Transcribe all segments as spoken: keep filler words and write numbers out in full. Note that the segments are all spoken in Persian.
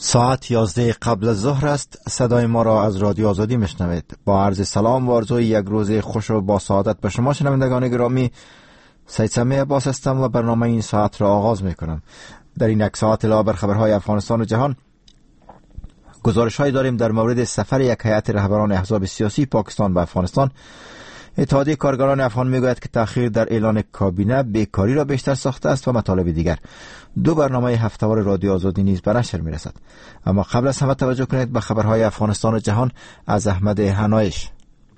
ساعت یازده قبل از ظهر است. صدای ما را از رادیو آزادی میشنوید. با عرض سلام و آرزوی یک روز خوش و با سعادت به شما شنوندگان گرامی، سید سمیع عباس هستم و برنامه این ساعت را آغاز میکنم. در این یک ساعت علاوه بر خبرهای افغانستان و جهان، گزارش‌هایی داریم در مورد سفر یک هیئت رهبران احزاب سیاسی پاکستان به افغانستان. اتحادیه کارگران افغان میگوید که تأخیر در اعلان کابینه بیکاری را بیشتر ساخته است و مطالب دیگر. دو برنامه هفته‌وار رادیو آزادی نیز به نشر میرسد. اما قبل از همه توجه کنید به خبرهای افغانستان و جهان از احمد هنایش.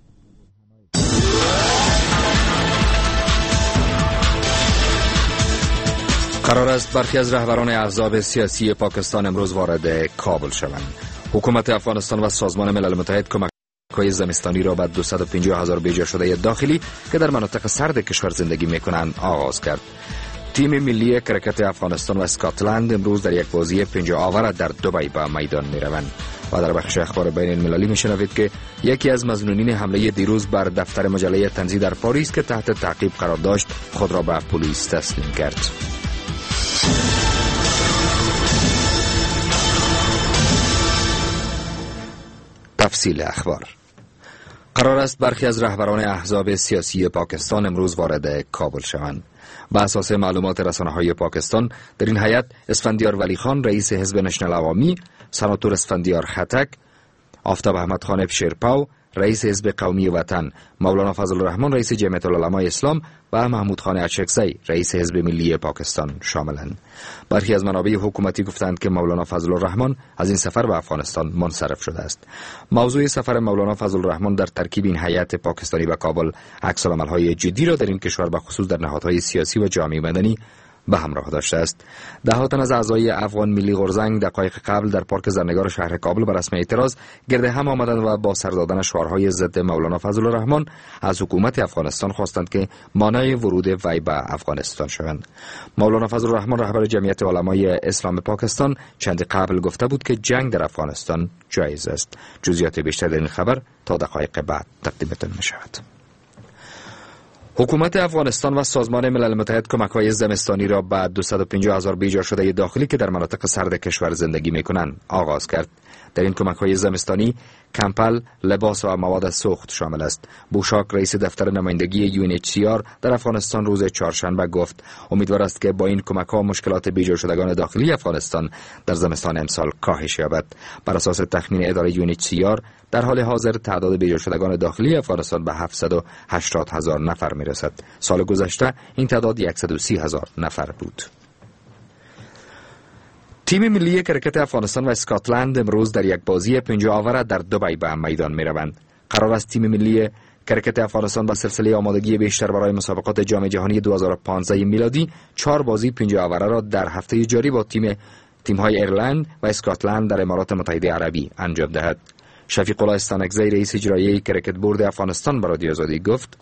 قرار است برخی از رهبران احزاب سیاسی پاکستان امروز وارد کابل شوند. حکومت افغانستان و سازمان ملل متحد کمک‌های زمستانی را به دویست و پنجاه هزار بیجا شده داخلی که در مناطق سرد کشور زندگی می‌کنند آغاز کرد. تیم ملی کرکت افغانستان و اسکاتلند امروز در یک بازی پنجاه آور در دبی به میدان می‌روند. و در بخش اخبار بین المللی می‌شنوید که یکی از مظنونین حمله دیروز بر دفتر مجله طنزی در پاریس که تحت تعقیب قرار داشت خود را به پلیس تسلیم کرد. تفصیل اخبار. قرار است برخی از رهبران احزاب سیاسی پاکستان امروز وارد کابل شوند. بر اساس معلومات رسانه‌های پاکستان، در این هیئت اسفندیار ولی خان رئیس حزب نشنل عوامی، سناتور اسفندیار خټک، آفتاب احمد خان شیرپاو رئیس حزب قومی وطن، مولانا فضل الرحمن رئیس جمعیت العلماء اسلام و محمود خان اچکزی رئیس حزب ملی پاکستان شاملند. برخی از منابع حکومتی گفتند که مولانا فضل الرحمن از این سفر به افغانستان منصرف شده است. موضوع سفر مولانا فضل الرحمن در ترکیب این هیئت پاکستانی به کابل عکس‌العمل‌های جدی را در این کشور به خصوص در نهادهای سیاسی و جامعه مدنی به همراه داشته است. ده تن از اعضای افغان ملی غورزنگ دقایق قبل در پارک زرنگار شهر کابل بر رسم اعتراض گرد هم آمدند و با سر دادن شعارهای ضد مولانا فضل الرحمن از حکومت افغانستان خواستند که مانع ورود وی به افغانستان شوند. مولانا فضل الرحمن رهبر جمعیت علمای اسلام پاکستان چند قبل گفته بود که جنگ در افغانستان جایز است. جزئیات بیشتر در این خبر تا دقایق بعد تقدیمتان می‌شود. حکومت افغانستان و سازمان ملل متحد کمک‌های زمستانی را به دویست و پنجاه هزار بیجا شده داخلی که در مناطق سرد کشور زندگی می‌کنند آغاز کرد. در این کمک‌های زمستانی کمپل، لباس و مواد سوخت شامل است. بوشاک رئیس دفتر نمایندگی یو ان اچ سی آر در افغانستان روز چهارشنبه گفت امیدوار است که با این کمک‌ها مشکلات بیجا شدگان داخلی افغانستان در زمستان امسال کاهش یابد. بر اساس تخمین اداره یو ان اچ سی آر در حال حاضر تعداد بیجا شدگان داخلی افغانستان به هفتصد و هشتاد هزار نفر میرسد. سال گذشته این تعداد صد و سی هزار نفر بود. تیم ملی کرکت افغانستان و اسکاتلند امروز در یک بازی پنجاه آور در دبی به میدان میروند. قرار است تیم ملی کرکت افغانستان با سلسله آمادگی بیشتر برای مسابقات جام جهانی دو هزار و پانزده میلادی چهار بازی پنجاه آوره را در هفته جاری با تیم تیم‌های ایرلند و اسکاتلند در امارات متحده عربی انجام دهد. شفیق الله استانکزی رئیس اجرایی کرکت بورد افغانستان به رادیو آزادی گفت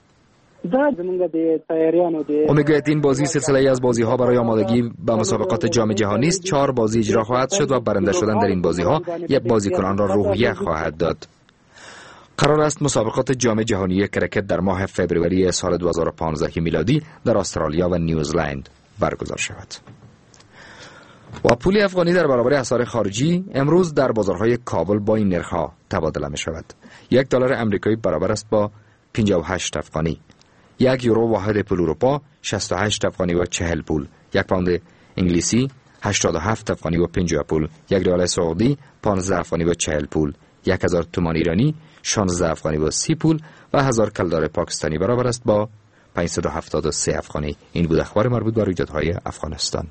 امیدواریم این بازی سلسله از بازی ها برای آمادگی به مسابقات جام جهانی است. چهار بازی اجرا خواهد شد و برنده شدن در این بازی ها یک بازیکنان را روحیه خواهد داد. قرار است مسابقات جام جهانی کرکت در ماه فوریه سال دو هزار و پانزده میلادی در استرالیا و نیوزلند برگزار شود. و پول افغانی در برابر اسعار خارجی امروز در بازارهای کابل با این نرخ‌ها تبادله می شود. یک دلار آمریکایی برابر است با پنجاه و هشت افغانی. یک یورو واحد پول اروپا شصت و هشت افغانی و چهل پول. یک پوند انگلیسی هشتاد و هفت افغانی و پنجاه پول. یک ریال سعودی پانزده افغانی و چهل پول. یک هزار تومان ایرانی شانزده افغانی و سی پول و هزار کلدار پاکستانی برابر است با پانصد و هفتاد و سه افغانی. این بود اخبار مربوط به رویدادهای افغانستان.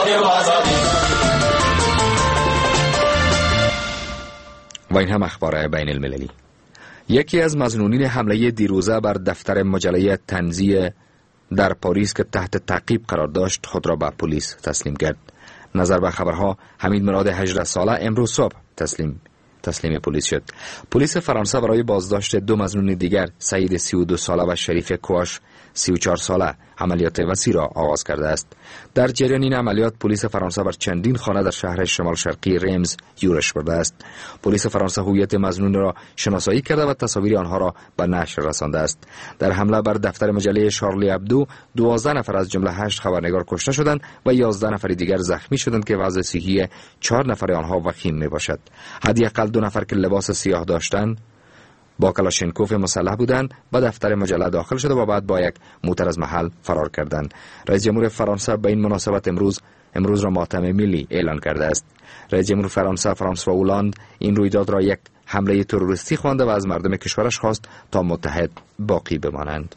و این هم اخبار بین المللی. یکی از مظنونین حمله دیروزه بر دفتر مجله طنزی در پاریس که تحت تعقیب قرار داشت خود را به پلیس تسلیم کرد. نظر به خبرها حمید مراد هجده ساله امروز صبح تسلیم تسلیم پلیس شد. پلیس فرانسه برای بازداشت دو مظنون دیگر سعید سی و دو ساله و شریف کواش سی و چهار ساله عملیات وسیع را آغاز کرده است. در جریان این عملیات پلیس فرانسه بر چندین خانه در شهر شمال شرقی رمز یورش برده است. پلیس فرانسه هویت مظنون را شناسایی کرده و تصاویر آنها را به نشر رسانده است. در حمله بر دفتر مجله شارلی ابدو دوازده نفر از جمله هشت خبرنگار کشته شدند و یازده نفر دیگر زخمی شدند که وضع صحی چهار نفر آنها وخیم میباشد. حداقل دو نفر که لباس سیاه داشتند با کلاشینکوف مسلح بودند به دفتر مجله داخل شده و بعد با یک موتر از محل فرار کردند. رئیس جمهور فرانسه به این مناسبت امروز امروز را ماتم ملی اعلان کرده است. رئیس جمهور فرانسه فرانسوا اولاند این رویداد را یک حمله تروریستی خوانده و از مردم کشورش خواست تا متحد باقی بمانند.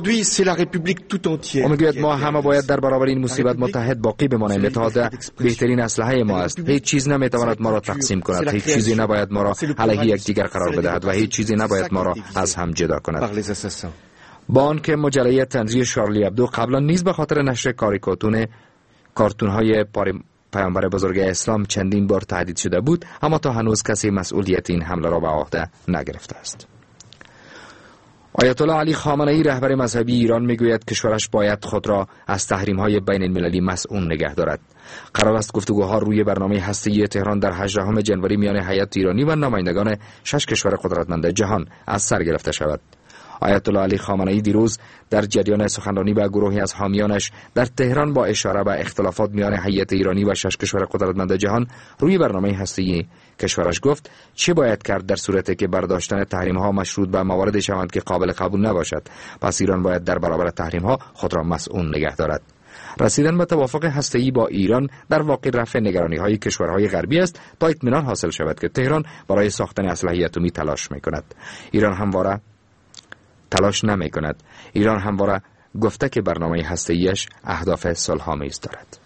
او میگوید ما همه باید در برابر این مصیبت متحد باقی بمانیم. اتحاد بهترین اسلحه ما است. هیچ چیز نمیتواند ما را تقسیم کند. هیچ چیزی نباید ما را علیه یکدیگر قرار بدهد و هیچ چیزی نباید ما را از هم جدا کند. با آنکه مجله طنزی شارلی ابدو قبلا نیز به خاطر نشر کاریکاتون کارتون‌های پیامبر بزرگ اسلام چندین بار تهدید شده بود، اما تا هنوز کسی مسئولیت این حمله را به عهده نگرفته است. آیت الله علی خامنه‌ای رهبر مذهبی ایران میگوید کشورش باید خود را از تحریم‌های بین المللی مسئول نگه دارد. قرار است گفتگوها روی برنامه هسته‌ای تهران در هجدهم ژانویه میان هیئت ایرانی و نمایندگان شش کشور قدرتمند جهان از سر گرفته شود. آیت الله علی خامنه‌ای دیروز در جریان سخنرانی به گروهی از حامیانش در تهران با اشاره به اختلافات میان هیئت ایرانی و شش کشور قدرتمند جهان روی برنامه هسته‌ای کشورش گفت چه باید کرد در صورتی که برداشتن تحریم‌ها مشروط به مواردی شوند که قابل قبول نباشد. پس ایران باید در برابر تحریم‌ها خود را مسئول نگه دارد. رسیدن به توافق هسته‌ای با ایران در واقع رفع نگرانی‌های کشورهای غربی است تا اطمینان حاصل شود که تهران برای ساختن اسلحه اتمی تلاش می‌کند. ایران همواره تلاش نمی کند. ایران همواره گفته که برنامه هسته‌ایش اهداف صلح‌آمیز دارد.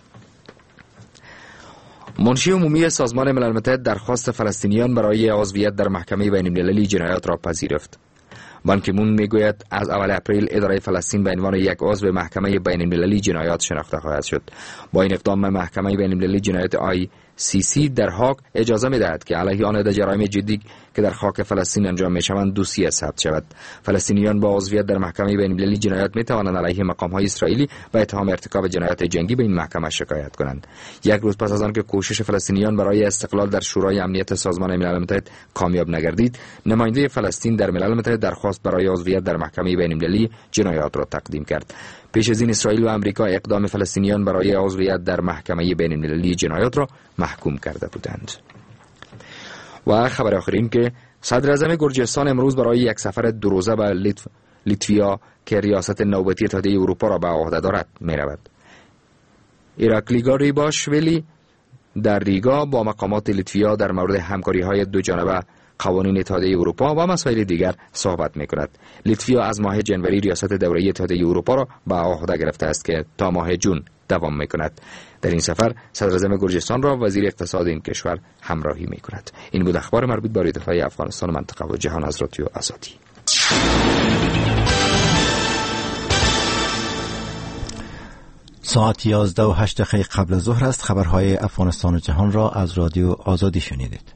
منشی عمومی سازمان ملل متحد درخواست فلسطینیان برای عضویت در محکمه بین المللی جنایات را پذیرفت. بان کی مون میگوید از اول اپریل اداره فلسطین به عنوان یک عضو محکمه بین المللی جنایات شناخته خواهد شد. با این اقدام محکمه بین المللی جنایات آی سی سی در هاگ اجازه می‌دهد که علیه آن در جرایم جدی که در خاک فلسطین انجام می‌شوند دوسیه ثبت شود. فلسطینیان با عضویت در محکمه بین المللی جنایات می‌توانند علیه مقام‌های اسرائیلی و اتهام ارتکاب جنایات جنگی به این محکمه شکایت کنند. یک روز پس از آن که کوشش فلسطینیان برای استقلال در شورای امنیت سازمان ملل متحد کامیاب نگردید، نماینده فلسطین در ملل متحد درخواست برای عضویت در محکمه بین المللی جنایات را تقدیم کرد. پیش از این اسرائیل و آمریکا اقدام فلسطینیان برای عضویت در محکمه بین المللی جنایات را محکوم کرده بودند. و خبر آخر این که صدر اعظم گرجستان امروز برای یک سفر دو روزه به لیتو... لیتویا که ریاست نوبتی اتحادیه اروپا را به عهده دارد می‌رود. ایراکلی گاریباشویلی در ریگا با مقامات لیتویا در مورد همکاری‌های دو جانبه، قوانین اتحادیه اروپا و مسائل دیگر صحبت می‌کند. لیتویا از ماه جنوری ریاست دوره‌ای اتحادیه اروپا را به عهده گرفته است که تا ماه جون دوام می‌کند. در این سفر صدر اعظم گرجستان را وزیر اقتصاد این کشور همراهی می‌کند. این بود اخبار مربوط به ارتفاع افغانستان و منطقه و جهان از رادیو آزادی. ساعت یازده و هشت دقیقه قبل از ظهر است. خبرهای افغانستان و جهان را از رادیو آزادی شنیدید.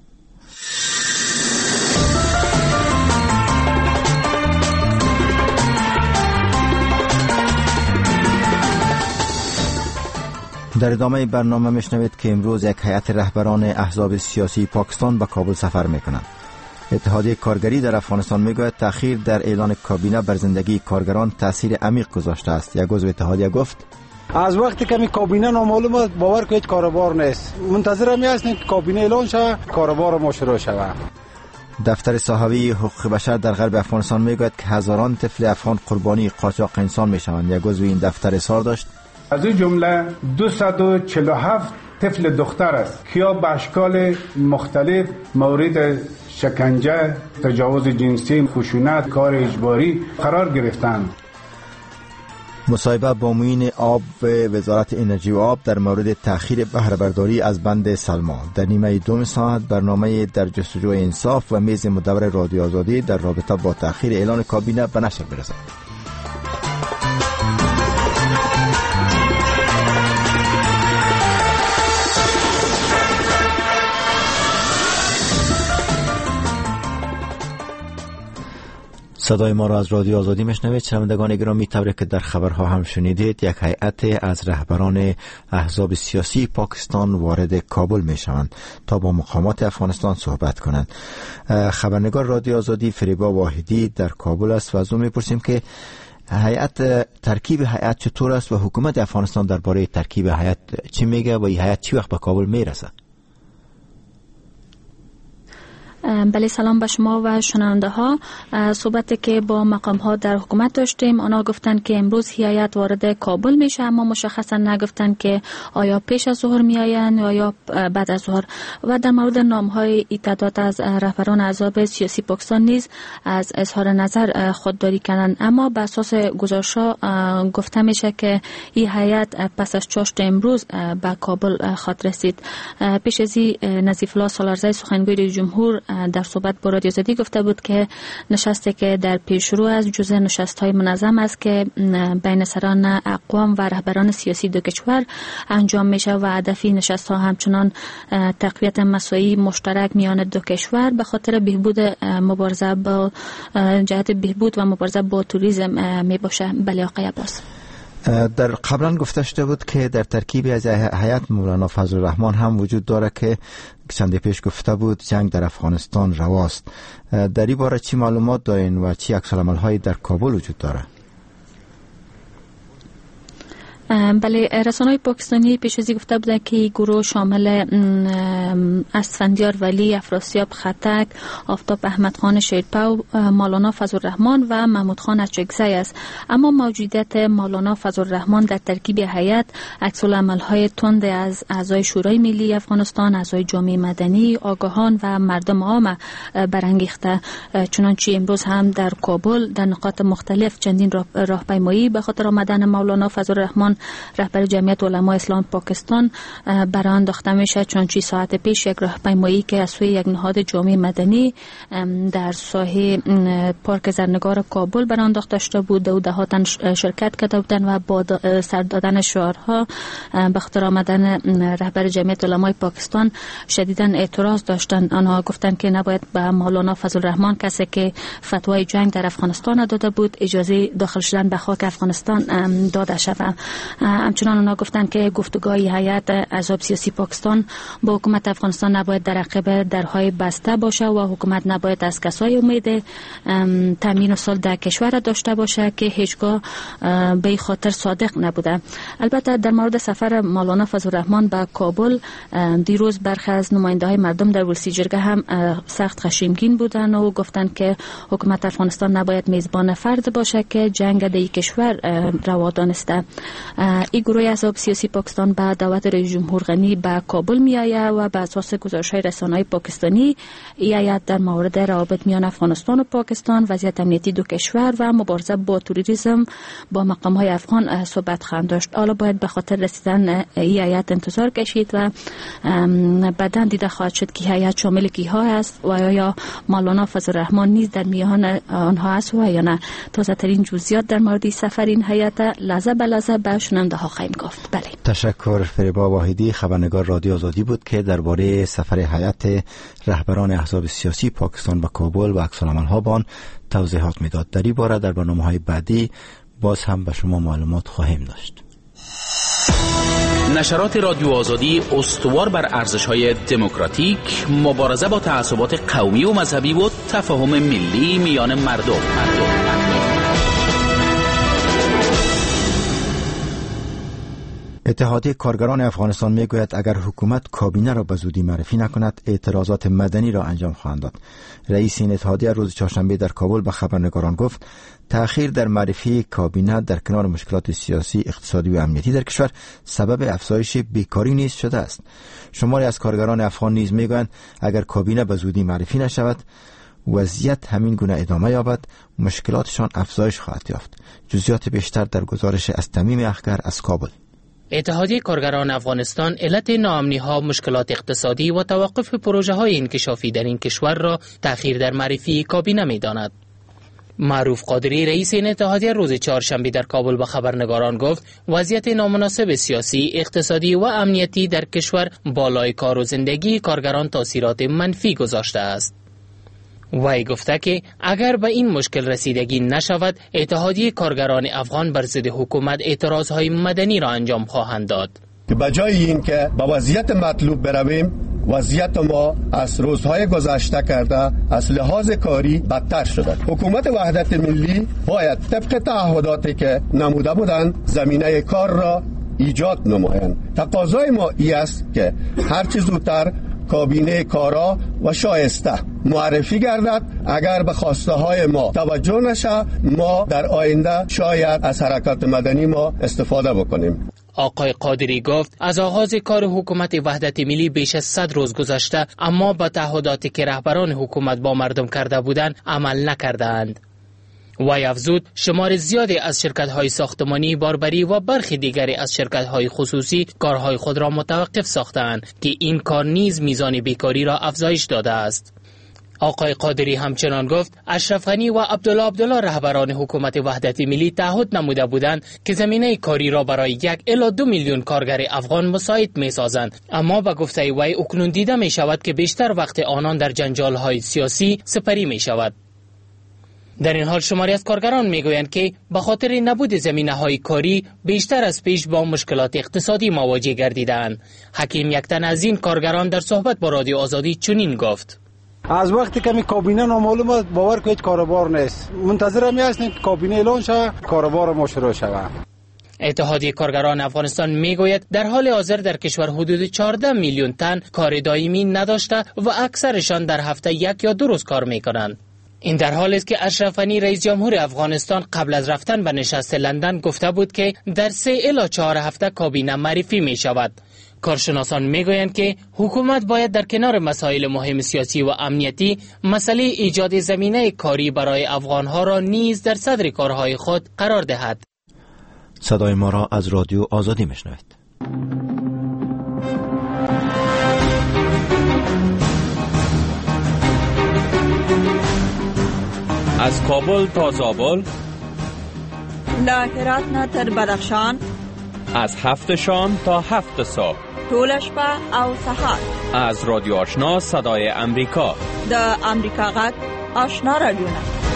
در ادامه برنامه میشنوید که امروز یک هیئت رهبران احزاب سیاسی پاکستان به کابل سفر میکنند. اتحادیه کارگری در افغانستان میگوید تأخیر در اعلان کابینه بر زندگی کارگران تأثیر عمیق گذاشته است. یک عضو اتحادیه گفت از وقتی که کابینه نامعلوم است باور کنید کاروبار نیست. منتظر می هستیم که کابینه اعلان شود کاروبار ما شروع شود. دفتر صحافی حقوق بشر در غرب افغانستان میگوید که هزاران طفل افغان قربانی قاچاق انسان میشوند. یک عضو این دفتر اظهار داشت از این جمله دویست و چهل و هفت طفل دختر است که به اشکال مختلف مورد شکنجه، تجاوز جنسی، خشونت، کار اجباری قرار گرفتند. مصاحبه با معین آب وزارت انرژی و آب در مورد تأخیر بهره برداری از بند سلما. در نیمه دوم ساعت برنامه در جستجوی انصاف و میز مدور رادیو آزادی در رابطه با تأخیر اعلان کابینه به نشر برسد. صدای ما را از رادیو آزادی میشنوید. شنوندگان گرامی، طوری که در خبرها هم شنیدید، یک هیئت از رهبران احزاب سیاسی پاکستان وارد کابل میشوند تا با مقامات افغانستان صحبت کنند. خبرنگار رادیو آزادی فریبا واحدی در کابل است و از او میپرسیم که هیئت ترکیب هیئت چطور است و حکومت افغانستان درباره ترکیب هیئت چی میگه و این هیئت چی وقت به کابل میرسه؟ بله، سلام به شما و شنونده ها. صحبتی که با مقام ها در حکومت داشتیم، آنها گفتن که امروز هیئت وارد کابل میشه، اما مشخصا نگفتن که آیا پیش از ظهر میآیند یا یا بعد از ظهر. و در مورد نام های تعداد از رهبران احزاب سیاسی پاکستان نیز از اظهار نظر خودداری کردند، اما بر اساس گزارش‌ها گفته میشه که این هیئت پس از چاشت امروز به کابل خواهد رسید. پیش از این نظیف الله سالارزی سخنگوی رئیس جمهور در صحبت با رادیو آزادی گفته بود که نشستی که در پیشرو از جزء نشست‌های منظم است که بین سران اقوام و رهبران سیاسی دو کشور انجام میشه و هدف نشست‌ها همچنان تقویت مساعی مشترک میان دو کشور به خاطر بهبود مبارزه با جهت بهبود و مبارزه با توریسم می باشه. بله آقای عباس. در قبلا گفته شده بود که در ترکیب از هیئت مولانا فضل الرحمن هم وجود داره که چند پیش گفته بود جنگ در افغانستان رواست. در این باره چی معلومات دارین و چی عکس‌العمل‌هایی در کابل وجود داره؟ بله، رسانه‌های پاکستانی پیش از این گفته بودند که گروه شامل اسفندیار ولی، افراسیاب خطک، آفتاب احمد خان شیرپا، مولانا فضل الرحمن و محمود خان اچکزی است. اما موجودیت مولانا فضل الرحمن در ترکیب هیئت عکس‌العمل‌های تند از اعضای شورای ملی افغانستان، اعضای جامعه مدنی، آگاهان و مردم عام برانگیخته. چنانچه امروز هم در کابل در نقاط مختلف چندین راهپیمایی به خاطر آمدن مولانا فضل الرحمن رهبر جمعیت علمای اسلام پاکستان برای انداخته میشه. چون ساعت پیش یک راهپیمایی که از سوی یک نهاد جامعه مدنی در ساحه پارک زرنگار کابل برای انداخته شده بود و دهاتن شرکت کرده بودند و با سر دادن شعارها به خاطر آمدن رهبر جمعیت علمای پاکستان شدیداً اعتراض داشتند. آنها گفتند که نباید به مولانا فضل الرحمن، کسی که فتوای جنگ در افغانستان داده بود، اجازه داخل شدن به خاک افغانستان داده شود. همچنان اونا گفتن که گفتگوهای هیئت احزاب سیاسی پاکستان با حکومت افغانستان نباید در عقب درهای بسته باشه و حکومت نباید از کسای امید تامین اصول در کشور داشته باشه که هیچگاه به این خاطر صادق نبوده. البته در مورد سفر مولانا فضل الرحمن به کابل، دیروز برخی از نماینده های مردم در ولسی جرگه هم سخت خشمگین بودن و گفتن که حکومت افغانستان نباید میزبان فرد باشه که جنگ در این کشور روا دانسته. این گروه احزاب سیاسی پاکستان به دعوت رئیس جمهور غنی به کابل می آید و به اساس گزارش‌های رسانه‌های پاکستانی این هیئت در مورد روابط میان افغانستان و پاکستان، وضعیت امنیتی دو کشور و مبارزه با توریسم با مقام‌های افغان صحبت خواهند داشت. حالا باید به خاطر رسیدن این هیئت انتظار کشید و بعداً دیده خواهد شد که هیئت شامل کیها است و آیا مولانا فضل الرحمن نیز در میان آنها است و یا نه. تازه ترین جزئیات در مورد سفر این هیئت لحظه به لحظه به شنونده ها خواهیم گفت. بله. تشکر. فریبا واحدی خبرنگار رادیو آزادی بود که درباره سفر هیئت رهبران احزاب سیاسی پاکستان به کابل و عکس‌العمل‌ها با آن توضیحات میداد. در این باره در برنامه‌های بعدی باز هم به شما معلومات خواهیم داشت. نشرات رادیو آزادی استوار بر ارزش‌های دموکراتیک، مبارزه با تعصبات قومی و مذهبی و تفاهم ملی میان مردم. مردم. اتحادیه کارگران افغانستان میگوید اگر حکومت کابینه را به زودی معرفی نکند اعتراضات مدنی را انجام خواهند داد. رئیس این اتحادیه روز چهارشنبه در کابل به خبرنگاران گفت تأخیر در معرفی کابینه در کنار مشکلات سیاسی، اقتصادی و امنیتی در کشور سبب افزایش بیکاری نیز شده است. شماری از کارگران افغان نیز میگویند اگر کابینه به زودی معرفی نشود وضعیت همین گونه ادامه یابد، مشکلاتشان افزایش خواهد یافت. جزئیات بیشتر در گزارش از تمیم اخگر از کابل. اتحادیه کارگران افغانستان علت ناامنی‌ها، مشکلات اقتصادی و توقف پروژه‌های انکشافی در این کشور را تأخیر در معرفی کابینه می‌داند. معروف قادری رئیس این اتحادیه روز چهارشنبه در کابل به خبرنگاران گفت وضعیت نامناسب سیاسی، اقتصادی و امنیتی در کشور بالای کار و زندگی کارگران تاثیرات منفی گذاشته است. وی گفته که اگر به این مشکل رسیدگی نشود، اتحادیه کارگران افغان بر ضد حکومت اعتراضهای مدنی را انجام خواهند داد. که بجای این که به وضعیت مطلوب برویم، وضعیت ما از روزهای گذشته کرده از لحاظ کاری بدتر شده. حکومت وحدت ملی باید طبق تعهداتی که نموده بودند زمینه کار را ایجاد نمایند. تقاضای ما این است که هرچه زودتر کابینه کارا و شایسته معرفی گردد. اگر به خواسته های ما توجه نشه، ما در آینده شاید از حرکت مدنی ما استفاده بکنیم. آقای قادری گفت از آغاز کار حکومت وحدت ملی بیش از صد روز گذشته، اما با تعهداتی که رهبران حکومت با مردم کرده بودند عمل نکردند. وی افزود شمار زیادی از شرکت‌های ساختمانی، باربری و برخی دیگری از شرکت‌های خصوصی کارهای خود را متوقف ساختند که این کار نیز میزان بیکاری را افزایش داده است. آقای قادری همچنان گفت اشرف غنی و عبدالله عبدالله رهبران حکومت وحدت ملی تعهد نموده بودند که زمینه کاری را برای یک الی دو میلیون کارگر افغان مساعد می سازند، اما به گفته وی اکنون دیده می شود که بیشتر وقت آنان در جنجال سیاسی سپری می شود. در این حال شماری از کارگران می گویند که به خاطر نبود زمینه های کاری بیشتر از پیش با مشکلات اقتصادی مواجه گردیدند. حکیم یکتن از این کارگران در صحبت با رادیو آزادی چنین گفت: از وقتی که می کابینه نامعلوم است باور که هیچ کاروبار نیست. منتظر می هستیم که کابینه اعلان شود، کاروبار ما شروع شود. اتحادیه کارگران افغانستان میگوید در حال حاضر در کشور حدود چهارده میلیون تن کار دائمی نداشته و اکثرشان در هفته یک یا دو روز کار میکنند. این در حالی است که اشرف غنی رئیس جمهور افغانستان قبل از رفتن به نشست لندن گفته بود که در سه الی چهار هفته کابینه معرفی می شود. کارشناسان میگویند که حکومت باید در کنار مسائل مهم سیاسی و امنیتی مسئله ایجاد زمینه کاری برای افغانها را نیز در صدر کارهای خود قرار دهد. صدای ما را از رادیو آزادی میشنوید. از کابل تا زابل، له هرات نه تر بدخشان، از هفت شام تا هفت صبح، ټول شپه او سهار. از رادیو آشنا صدای امریکا، د امریکا غږ آشنا رادیو.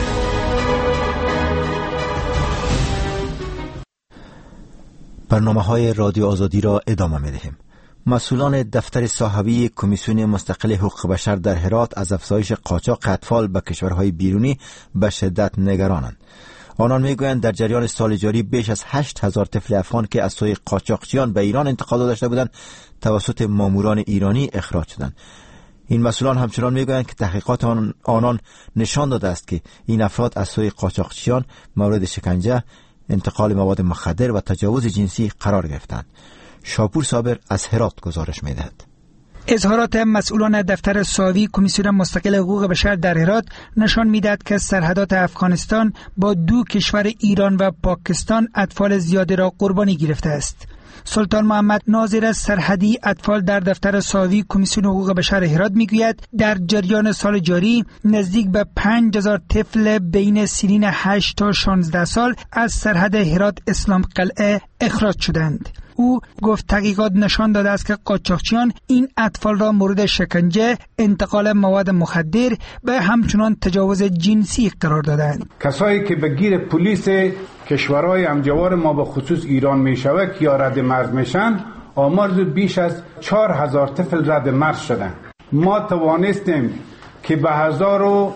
برنامه های رادیو آزادی را ادامه می دهیم. مسئولان دفتر صاحبی کمیسیون مستقل حقوق بشر در هرات از افزایش قاچاق اطفال به کشورهای بیرونی به شدت نگرانند. آنان میگویند در جریان سال جاری بیش از هشت هزار طفل افغان که از سوی قاچاقچیان به ایران انتقال داشته بودند توسط ماموران ایرانی اخراج شدند. این مسئولان همچنان میگویند که تحقیقات آنان نشان داده است که این افراد از سوی قاچاقچیان مورد شکنجه، انتقال مواد مخدر و تجاوز جنسی قرار گرفتند. شاپور صابر از هرات گزارش می‌دهد. اظهارات مسئولان دفتر صاحبی کمیسیون مستقل حقوق بشر در هرات نشان می‌دهد که سرحدات افغانستان با دو کشور ایران و پاکستان اطفال زیادی را قربانی گرفته است. سلطان محمد ناظر سرحدی اطفال در دفتر صاحبی کمیسیون حقوق بشر هرات میگوید در جریان سال جاری نزدیک به پنج هزار طفل بین سنین هشت تا شانزده سال از سرحد هرات اسلام قلعه اخراج شدند. او گفت تحقیقات نشان داده است که قاچاقچیان این اطفال را مورد شکنجه، انتقال مواد مخدر و همچنان تجاوز جنسی قرار دادند. کسایی که به گیر پلیس کشورهای همجوار ما به خصوص ایران میشود یا رد مرز میشن، آمار بیش از چهار هزار طفل رد مرز شدن. ما توانستیم که به هزار و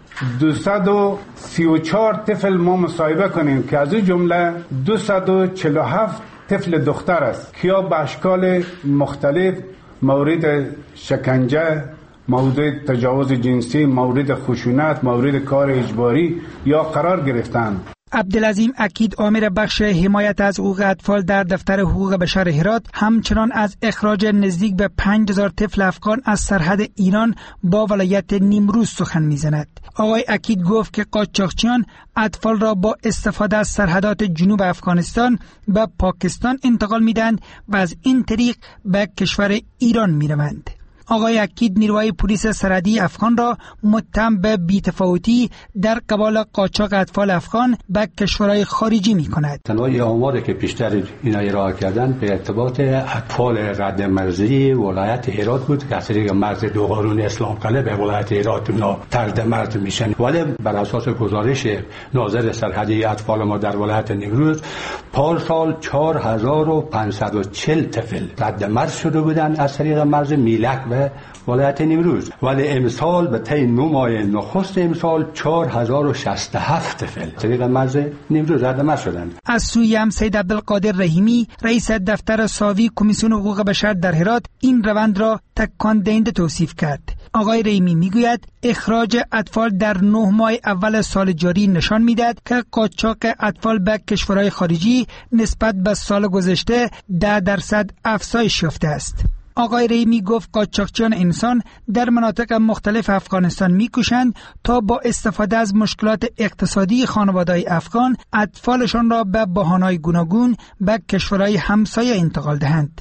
دویست و سی و چهار طفل ما مصاحبه کنیم که از این جمله دویست و چهل و هفت طفل دختر است که یا به اشکال مختلف مورد شکنجه، مورد تجاوز جنسی، مورد خشونت، مورد کار اجباری یا قرار گرفتند. عبدالعظیم اکید آمر بخش حمایت از حقوق اطفال در دفتر حقوق بشر هرات همچنان از اخراج نزدیک به پنج هزار طفل افغان از سرحد ایران با ولایت نیمروز سخن میزند. آقای اکید گفت که قاچاقچیان اطفال را با استفاده از سرحدات جنوب افغانستان به پاکستان انتقال میدن و از این طریق به کشور ایران میروند. آقای اکید نیروهای پلیس سرحدی افغان را متهم به بی‌تفاوتی در قبال قاچاق اطفال افغان به کشورهای خارجی می‌کند. تنها آماری که پیشتر اینا ارائه کردن به ارتباط اطفال رد مرزی ولایت هرات بود که از طریق مرز دوقارون اسلام قلعه به ولایت هرات اونا طرد مرز میشن، ولی بر اساس گزارش ناظر سرحدی اطفال ما در ولایت نیمروز پارسال چهار هزار و پانصد و چهل طفل رد مرز شده بودن از طریق مرز میلک و ولایت نیمروز، ولی امسال به طی نه ماه نخست امسال چهار هزار و شصت و هفت طفل طریق مرز نیمروز رد مرز شدند. از سوی هم سید عبدالقادر رحیمی رئیس دفتر ساوی کمیسیون حقوق بشر در هرات این روند را تکان دهنده توصیف کرد. آقای رحیمی میگوید اخراج اطفال در نه ماه اول سال جاری نشان میدهد که قاچاق اطفال به کشورهای خارجی نسبت به سال گذشته ده درصد افزایش یافته است. آقای رحیمی گفت قاچاقچیان انسان در مناطق مختلف افغانستان میکوشند تا با استفاده از مشکلات اقتصادی خانواده‌های افغان اطفالشان را به بهانه‌های گوناگون به کشورهای همسایه انتقال دهند.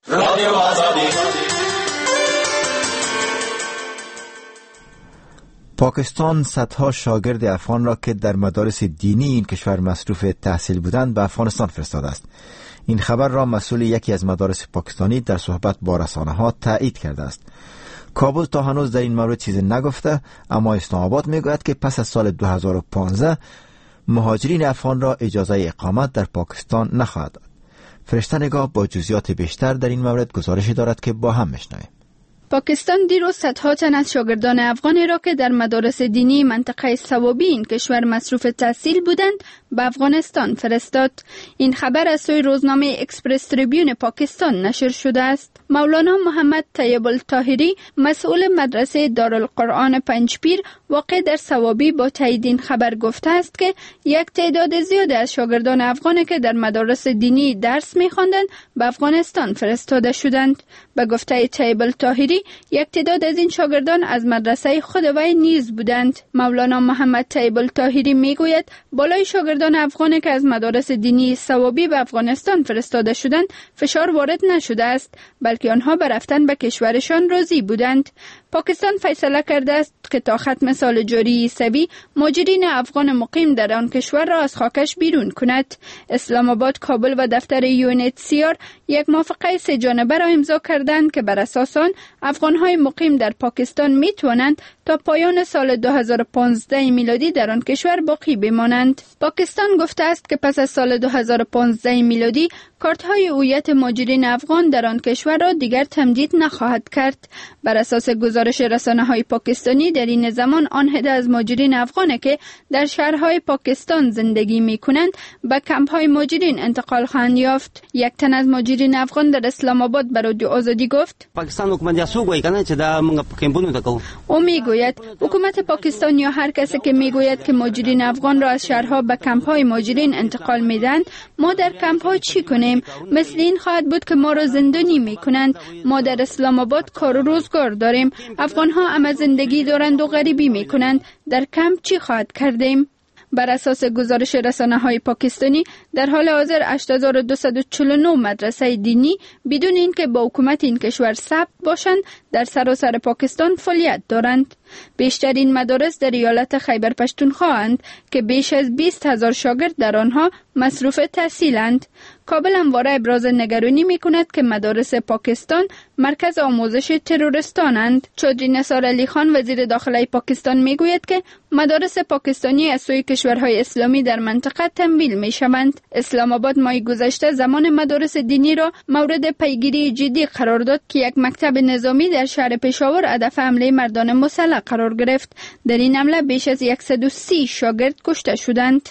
پاکستان صدها شاگرد افغان را که در مدارس دینی این کشور مصروف تحصیل بودند به افغانستان فرستاده است. این خبر را مسئول یکی از مدارس پاکستانی در صحبت با رسانه‌ها تایید کرده است. کابل تا هنوز در این مورد چیزی نگفته، اما اسلام آباد میگوید که پس از سال دو هزار و پانزده مهاجرین افغان را اجازه اقامت در پاکستان نخواهد داد. فرشته نگاه با جزئیات بیشتر در این مورد گزارشی دارد که با هم میشنویم. پاکستان دیروز صدها تن از شاگردان افغانی را که در مدارس دینی منطقه ثوابی این کشور مصروف تحصیل بودند به افغانستان فرستاد. این خبر از سوی روزنامه اکسپرس تریبیون پاکستان نشر شده است. مولانا محمد طیب الطاهری مسئول مدرسه دارالقرآن پنجپیر واقع در ثوابی با تایید این خبر گفته است که یک تعداد زیاد از شاگردان افغانی که در مدارس دینی درس می‌خواندند به افغانستان فرستاده شدند. به گفته طیب الطاهری یک تعداد از این شاگردان از مدرسه خود وی نیز بودند. مولانا محمد طیب الطاهری میگوید بالای شاگردان افغانی که از مدارس دینی ثوابی به افغانستان فرستاده شدند فشار وارد نشده است، بلکه آنها به رفتن به کشورشان راضی بودند. پاکستان فیصله کرده است که تا ختم سال جاری عیسوی مهاجرین افغان مقیم در آن کشور را از خاکش بیرون کند. اسلام آباد، کابل و دفتر یو ان اچ سی آر یک موافقه سه جانبه را امضا کردند که بر اساس آن افغان‌های مقیم در پاکستان می توانند تا پایان سال دو هزار و پانزده میلادی در آن کشور باقی بمانند. پاکستان گفته است که پس از سال دو هزار و پانزده میلادی کارت‌های هویت مهاجرین افغان در آن کشور را دیگر تمدید نخواهد کرد. بر اساس گزارش رسانه‌های پاکستانی در این زمان آن عده از مهاجرین افغان که در شهرهای پاکستان زندگی می‌کنند به کمپ‌های مهاجرین انتقال خواهند یافت. یک تن از مهاجرین افغان در اسلام آباد به رادیو آزادی گفت: پاکستان حکومت یا سو گوی کنه چې دا موږ کمپونو ته کوو. او میگوید حکومت پاکستان یا هر کسی که میگوید که مهاجرین افغان را از شهرها به کمپ‌های مهاجرین انتقال میدن، ما در کمپ‌ها چی کنیم؟ مثل این خواهد بود که ما را زندانی میکنند. ما در اسلام آباد کار و روزگار داریم. افغان‌ها اما زندگی دارند و غریبی میکنند. در کمپ چی خواهد کردیم؟ بر اساس گزارش رسانه‌های پاکستانی در حال حاضر هشت هزار و دویست و چهل و نه مدرسه دینی بدون اینکه با حکومت این کشور ثبت باشند در سراسر پاکستان فعالیت دارند. بیشتر این مدارس در ایالت خیبر پختونخوا اند که بیش از بیست هزار شاگرد در آنها مصروف تحصیلند. کابل همواره ابراز نگرانی می کند که مدارس پاکستان مرکز آموزش ترورستانند. چودری نثار علی خان وزیر داخله پاکستان می گوید که مدارس پاکستانی از سوی کشورهای اسلامی در منطقه تمویل می شوند. اسلام آباد ماه گذشته زمان مدارس دینی را مورد پیگیری جدی قرار داد که یک مکتب نظامی در شهر پشاور هدف حمله مردان مسلح قرار گرفت. در این حمله بیش از صد و سی شاگرد کشته شدند.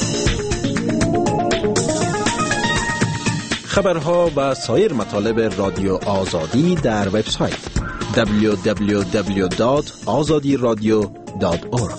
خبرها و سایر مطالب رادیو آزادی در وبسایت دبلیو دبلیو دبلیو دات آزادی رادیو دات اورگ.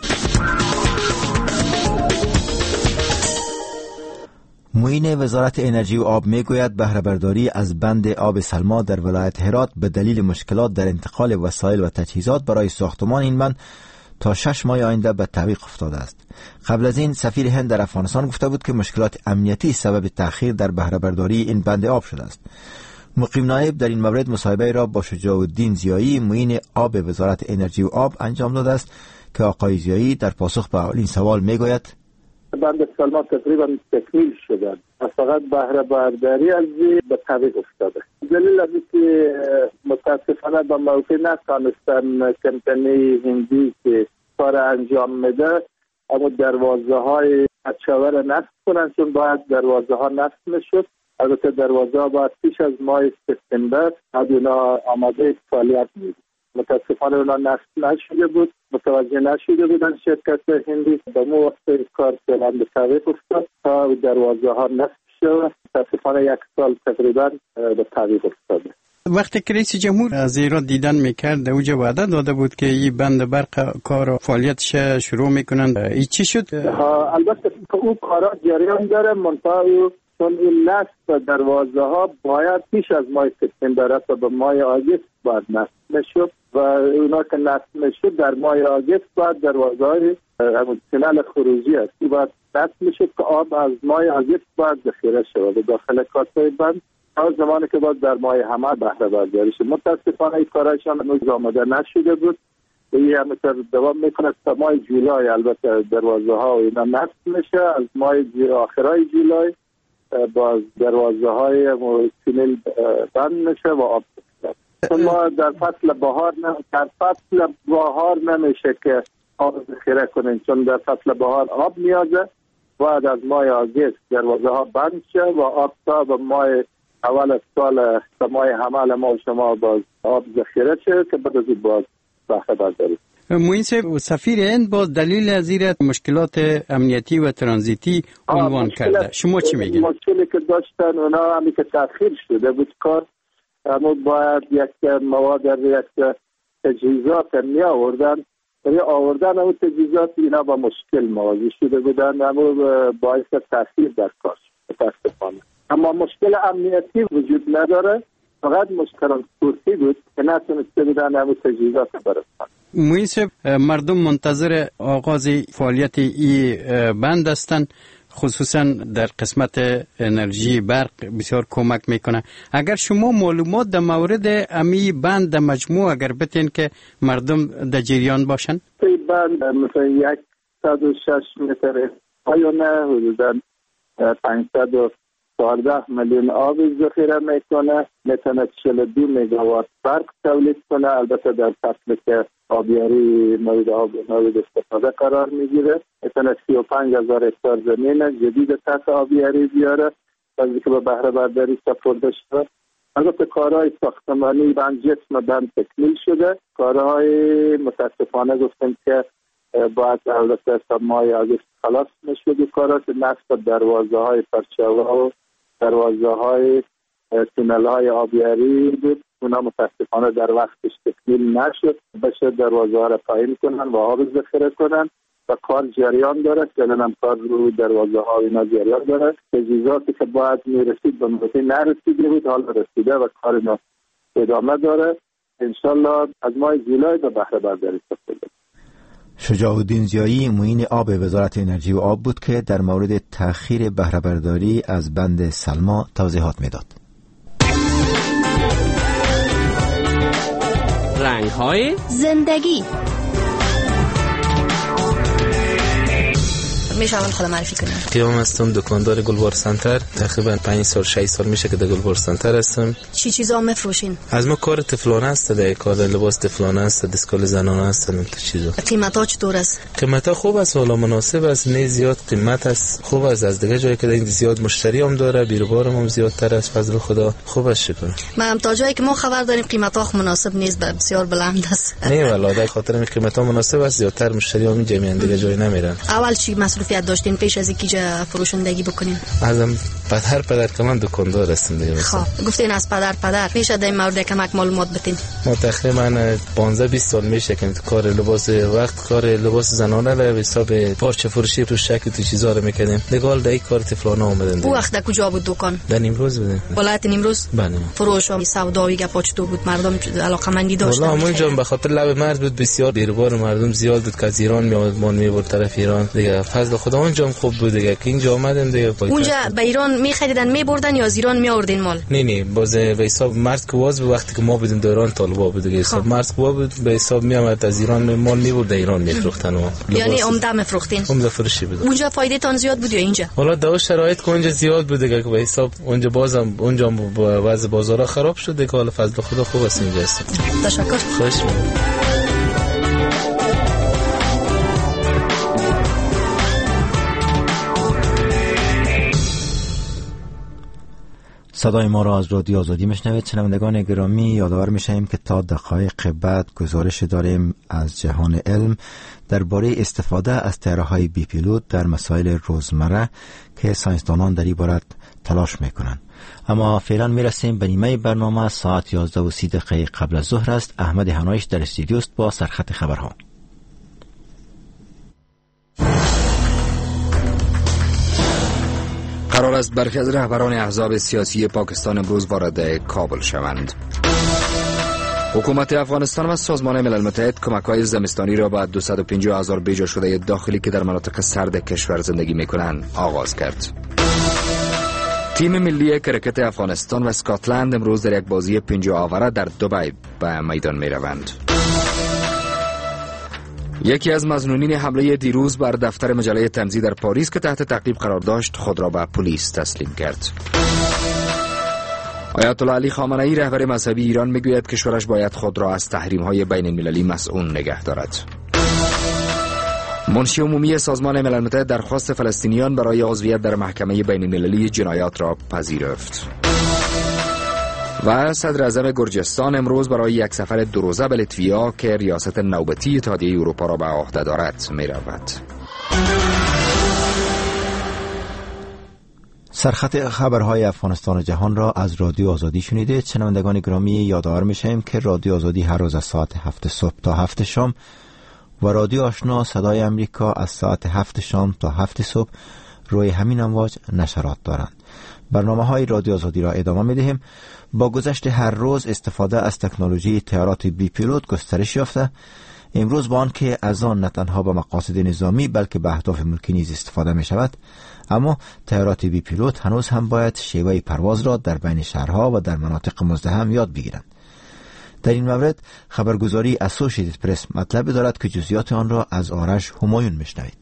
معین وزارت انرژی و آب میگوید بهره برداری از بند آب سلما در ولایت هرات به دلیل مشکلات در انتقال وسایل و تجهیزات برای ساختمان این بند تا شش ماه آینده به تعویق افتاده است. قبل از این سفیر هند در افغانستان گفته بود که مشکلات امنیتی سبب تأخیر در بهره برداری این بند آب شده است. مقیم نایب در این مورد مصاحبه را با شجاع الدین ضیایی معین آب وزارت انرژی و آب انجام داده است که آقای ضیایی در پاسخ به این سوال میگوید بند سلما تقریبا تکمیل شده، فقط بهره برداری از به تعویق افتاده. دلیل از که متاسفانه به موقع نتانستن کمپانی هندی که کار انجام میده اما دروازه های اچاور نصب کنن، چون باید دروازه ها نصب نشد. البته دروازه ها باید پیش از ماه سپتامبر از اونا آماده فعالیت بود. متاسفانه اونا نصب نشده بود، متوجه نشده بودن شرکت هندی. به مو وقت کار فعلا به تعویق افتاد تا دروازه ها نصب شد. متاسفانه یک سال تقریبا به تعویق افتاده. وقتی که رئیس جمهور از ایران دیدن میکرد اوجه وعده داده بود که این بند برق کار و فعالیتش شروع میکنن، این چی شد؟ البته او کارا جریان داره، منتها چون این نصب دروازه ها باید پیش از ماه سپتامبر تا به ماه آگوست باید نصب نشد و اونا که نصب نشد در ماه آگوست باید دروازه های تونل خروجی است این باید نصب نشد که آب از ماه آگوست باید ذخیره شود به داخل کاسه بند تا زمانی که باید در ماه حمل بهره برداری شد. متاسفانه این کارشان هنوز آماده نشده بود. این همینطور دوام میکنه تا ماه جولای البته دروازه ها و اینا نصب میشه. از ماه آخرای جولای باز دروازه های تونل بند میشه و آب میشه. چون ما در فصل بهار نه در فصل بهار نمیشه که آب ذخیره کنیم، چون در فصل بهار آب نیازه. بعد از ماه آگوست دروازه ها بند شه و آب تا به ماه اول سال تا ماه حمل ما و شما باز آب ذخیره شه که بعد از این باز بهره برداری. معین صاحب، سفیر هند باز دلیل از این مشکلات امنیتی و ترانزیتی عنوان کرده، شما چی میگین؟ مشکلی که داشتن اونا همی که تأخیر شده بود کار، اما باید یک مواد یک تجهیزات می آوردن برای آوردن اون تجهیزات اینا با مشکل مواجه شده بودن، اما باعث تأخیر در کار متاسفانه. اما مشکل امنیتی وجود نداره، فقط مشکل سورسی بود که نتونسته بودن همون تجهیزات برسن. معین صاحب، مردم منتظر آغاز فعالیت ای بند هستند، خصوصا در قسمت انرژی برق بسیار کمک میکنه. اگر شما معلومات در مورد امی بند در مجموع اگر بتین که مردم در جریان باشن؟ ای بند مثلا یک صد و شش متر پایانه حدودا پانصد و چهارده میلیون آب ذخیره میکنه، میتونه چهل و دو مگاوات برق تولید کنه. البته در فصلی که آبیاری مورد آب مورد استفاده قرار میگیره، میتونه سی و پنج هزار هکتار زمین جدید تحت آبیاری بیاره از اینکه به بهره برداری سپرده شده. البته کارهای ساختمانی بند جسم بند تکمیل شده. کارهای متاسفانه گفتم که باید البته تا ماه آگوست خلاص نشد. کارات نصب دروازه های پرچاوه و دروازه های تونل های آبیاری بود، اونا متاسفانه در وقتش تکمیل نشد. بشه دروازه ها را پایین کنن و آب ذخیره کنن و کار جریان داره. فعلا کار رو دروازه ها اینا جریان داره. تجهیزاتی که باید میرسید به موقع نرسیده بود حالا رسیده و کار اینا ادامه داره. انشالله از ماه جولای به بهره برداری سپرده. شجاع الدین ضیایی معین آب وزارت انرژی و آب بود که در مورد تأخیر بهره برداری از بند سلما توضیحات میداد. رنگ‌های زندگی. میشه اول خودم معرفی کنم؟ قیام هستم، دکاندار گلبار سنتر. تقریبا پنج سال شش سال میشه که در گلبار سنتر هستم. چی چیزا میفروشین؟ از ما کار تفلانه است، در کار لباس تفلانه است، دستکال زنانه است، اون چیزا. قیمتا چطور است؟ قیمتا خوب است، والا مناسب است، نه زیاد قیمت است، خوب است. از دیگه جایی که این زیاد مشتری هم داره، بیروبار هم زیادتر است، فضل خدا خوب است. شکر. ما هم تا جایی که ما خبر داریم قیمتا مناسب نیست، بسیار بلند است. نه والا در خاطر این قیمتا مناسب است، زیادتر مشتری هم جمعیت دیگه جایی نمیرن. اول چی مصرفیت داشتین پیش از اینکه فروشندگی بکنین؟ ازم پدر پدر که من دکاندار هستم دیگه. خب گفتین از پدر پدر، میشه در این مورد کمک معلومات بدین؟ ما تقریبا پانزده بیست سال میشه که کار لباس وقت کار لباس زنانه رو به حساب پارچه فروشی تو شکل تو چیزا رو میکنیم. دیگه در این کار تفلانه اومدن. او وقت کجا بود دکان؟ در نیمروز بود. ولایت نیمروز؟ بله. فروش و سوداوی گپا چطور بود؟ مردم علاقه‌مندی داشتن؟ والله ما جان به خاطر لب مرز بود، بسیار بیروبار مردم زیاد بود که از ایران میآمد، ما میبرد طرف ایران دیگه. فضل فضل خدا اونجا هم خوب بود دیگه که اینجا آمدیم دیگه. اونجا به ایران می‌خریدن می‌بردن یا از ایران می‌آوردین مال؟ نه نه باز به حساب مرز کواز به وقتی که ما بودیم دوران طالبا بود دیگه، حساب مرز کواز بود به حساب می‌آمد از ایران مال می‌برد ایران می‌فروختن. یعنی عمده می‌فروختین؟ عمده فروشی بود. اونجا فایده تان زیاد بود یا اینجا؟ حالا دو شرایط که اونجا زیاد بود دیگه که به حساب اونجا بازم اونجا وضع بازارا خراب شد دیگه، حالا فضل خدا خوب است اینجا است. تشکر. خوش صدای ما را از رادیو آزادی میشنوید. شنوندگان گرامی، یادآور میشیم که تا دقایق بعد گزارش داریم از جهان علم درباره استفاده از طیاره‌های بی پیلوت در مسائل روزمره که ساینسدانان در این باره تلاش میکنند. اما فعلا میرسیم به نیمه برنامه. ساعت یازده و سی دقیقه قبل از ظهر است. احمد هنایش در استودیو است با سرخط خبرها. قرار است برخی از رهبران احزاب سیاسی پاکستان امروز وارد کابل شوند. حکومت افغانستان و سازمان ملل متحد کمک‌های زمستانی را به دویست و پنجاه هزار بیجا شده داخلی که در مناطق سرد کشور زندگی می‌کنند آغاز کرد. تیم ملی کرکت افغانستان و اسکاتلند امروز در یک بازی پنجاه آوره در دبی به میدان می‌روند. یکی از مظنونین حمله دیروز بر دفتر مجله تمزی در پاریس که تحت تعقیب قرار داشت خود را به پلیس تسلیم کرد. آیت الله علی خامنه ای رهبر مذهبی ایران میگوید کشورش باید خود را از تحریم‌های بین المللی مسئول نگه دارد. منشی عمومی سازمان ملل متحد درخواست فلسطینیان برای عضویت در محکمه بین المللی جنایات را پذیرفت. و صدر اعظم گرجستان امروز برای یک سفر دو روزه به لیتویا که ریاست نوبتی اتحادیه اروپا را به عهده دارد می رود. سرخط خبرهای افغانستان و جهان را از رادیو آزادی شنیدید. شنوندگان گرامی، یادآور میشیم که رادیو آزادی هر روز از ساعت هفت صبح تا هفت شام و رادیو آشنا صدای امریکا از ساعت هفت شام تا هفت صبح روی همین امواج نشرات دارند. برنامه های رادیو آزادی را ادامه می دهیم. با گذشت هر روز استفاده از تکنولوژی طیارات بی پیلوت گسترش یافته. امروز با آنکه از آن نه تنها به مقاصد نظامی بلکه به اهداف ملکی نیز استفاده می شود، اما طیارات بی پیلوت هنوز هم باید شیوه پرواز را در بین شهرها و در مناطق مزدحم یاد بگیرند. در این مورد خبرگزاری اسوشییتد پرس مطلب دارد که جزئیات آن را از آرش همایون میشنوید.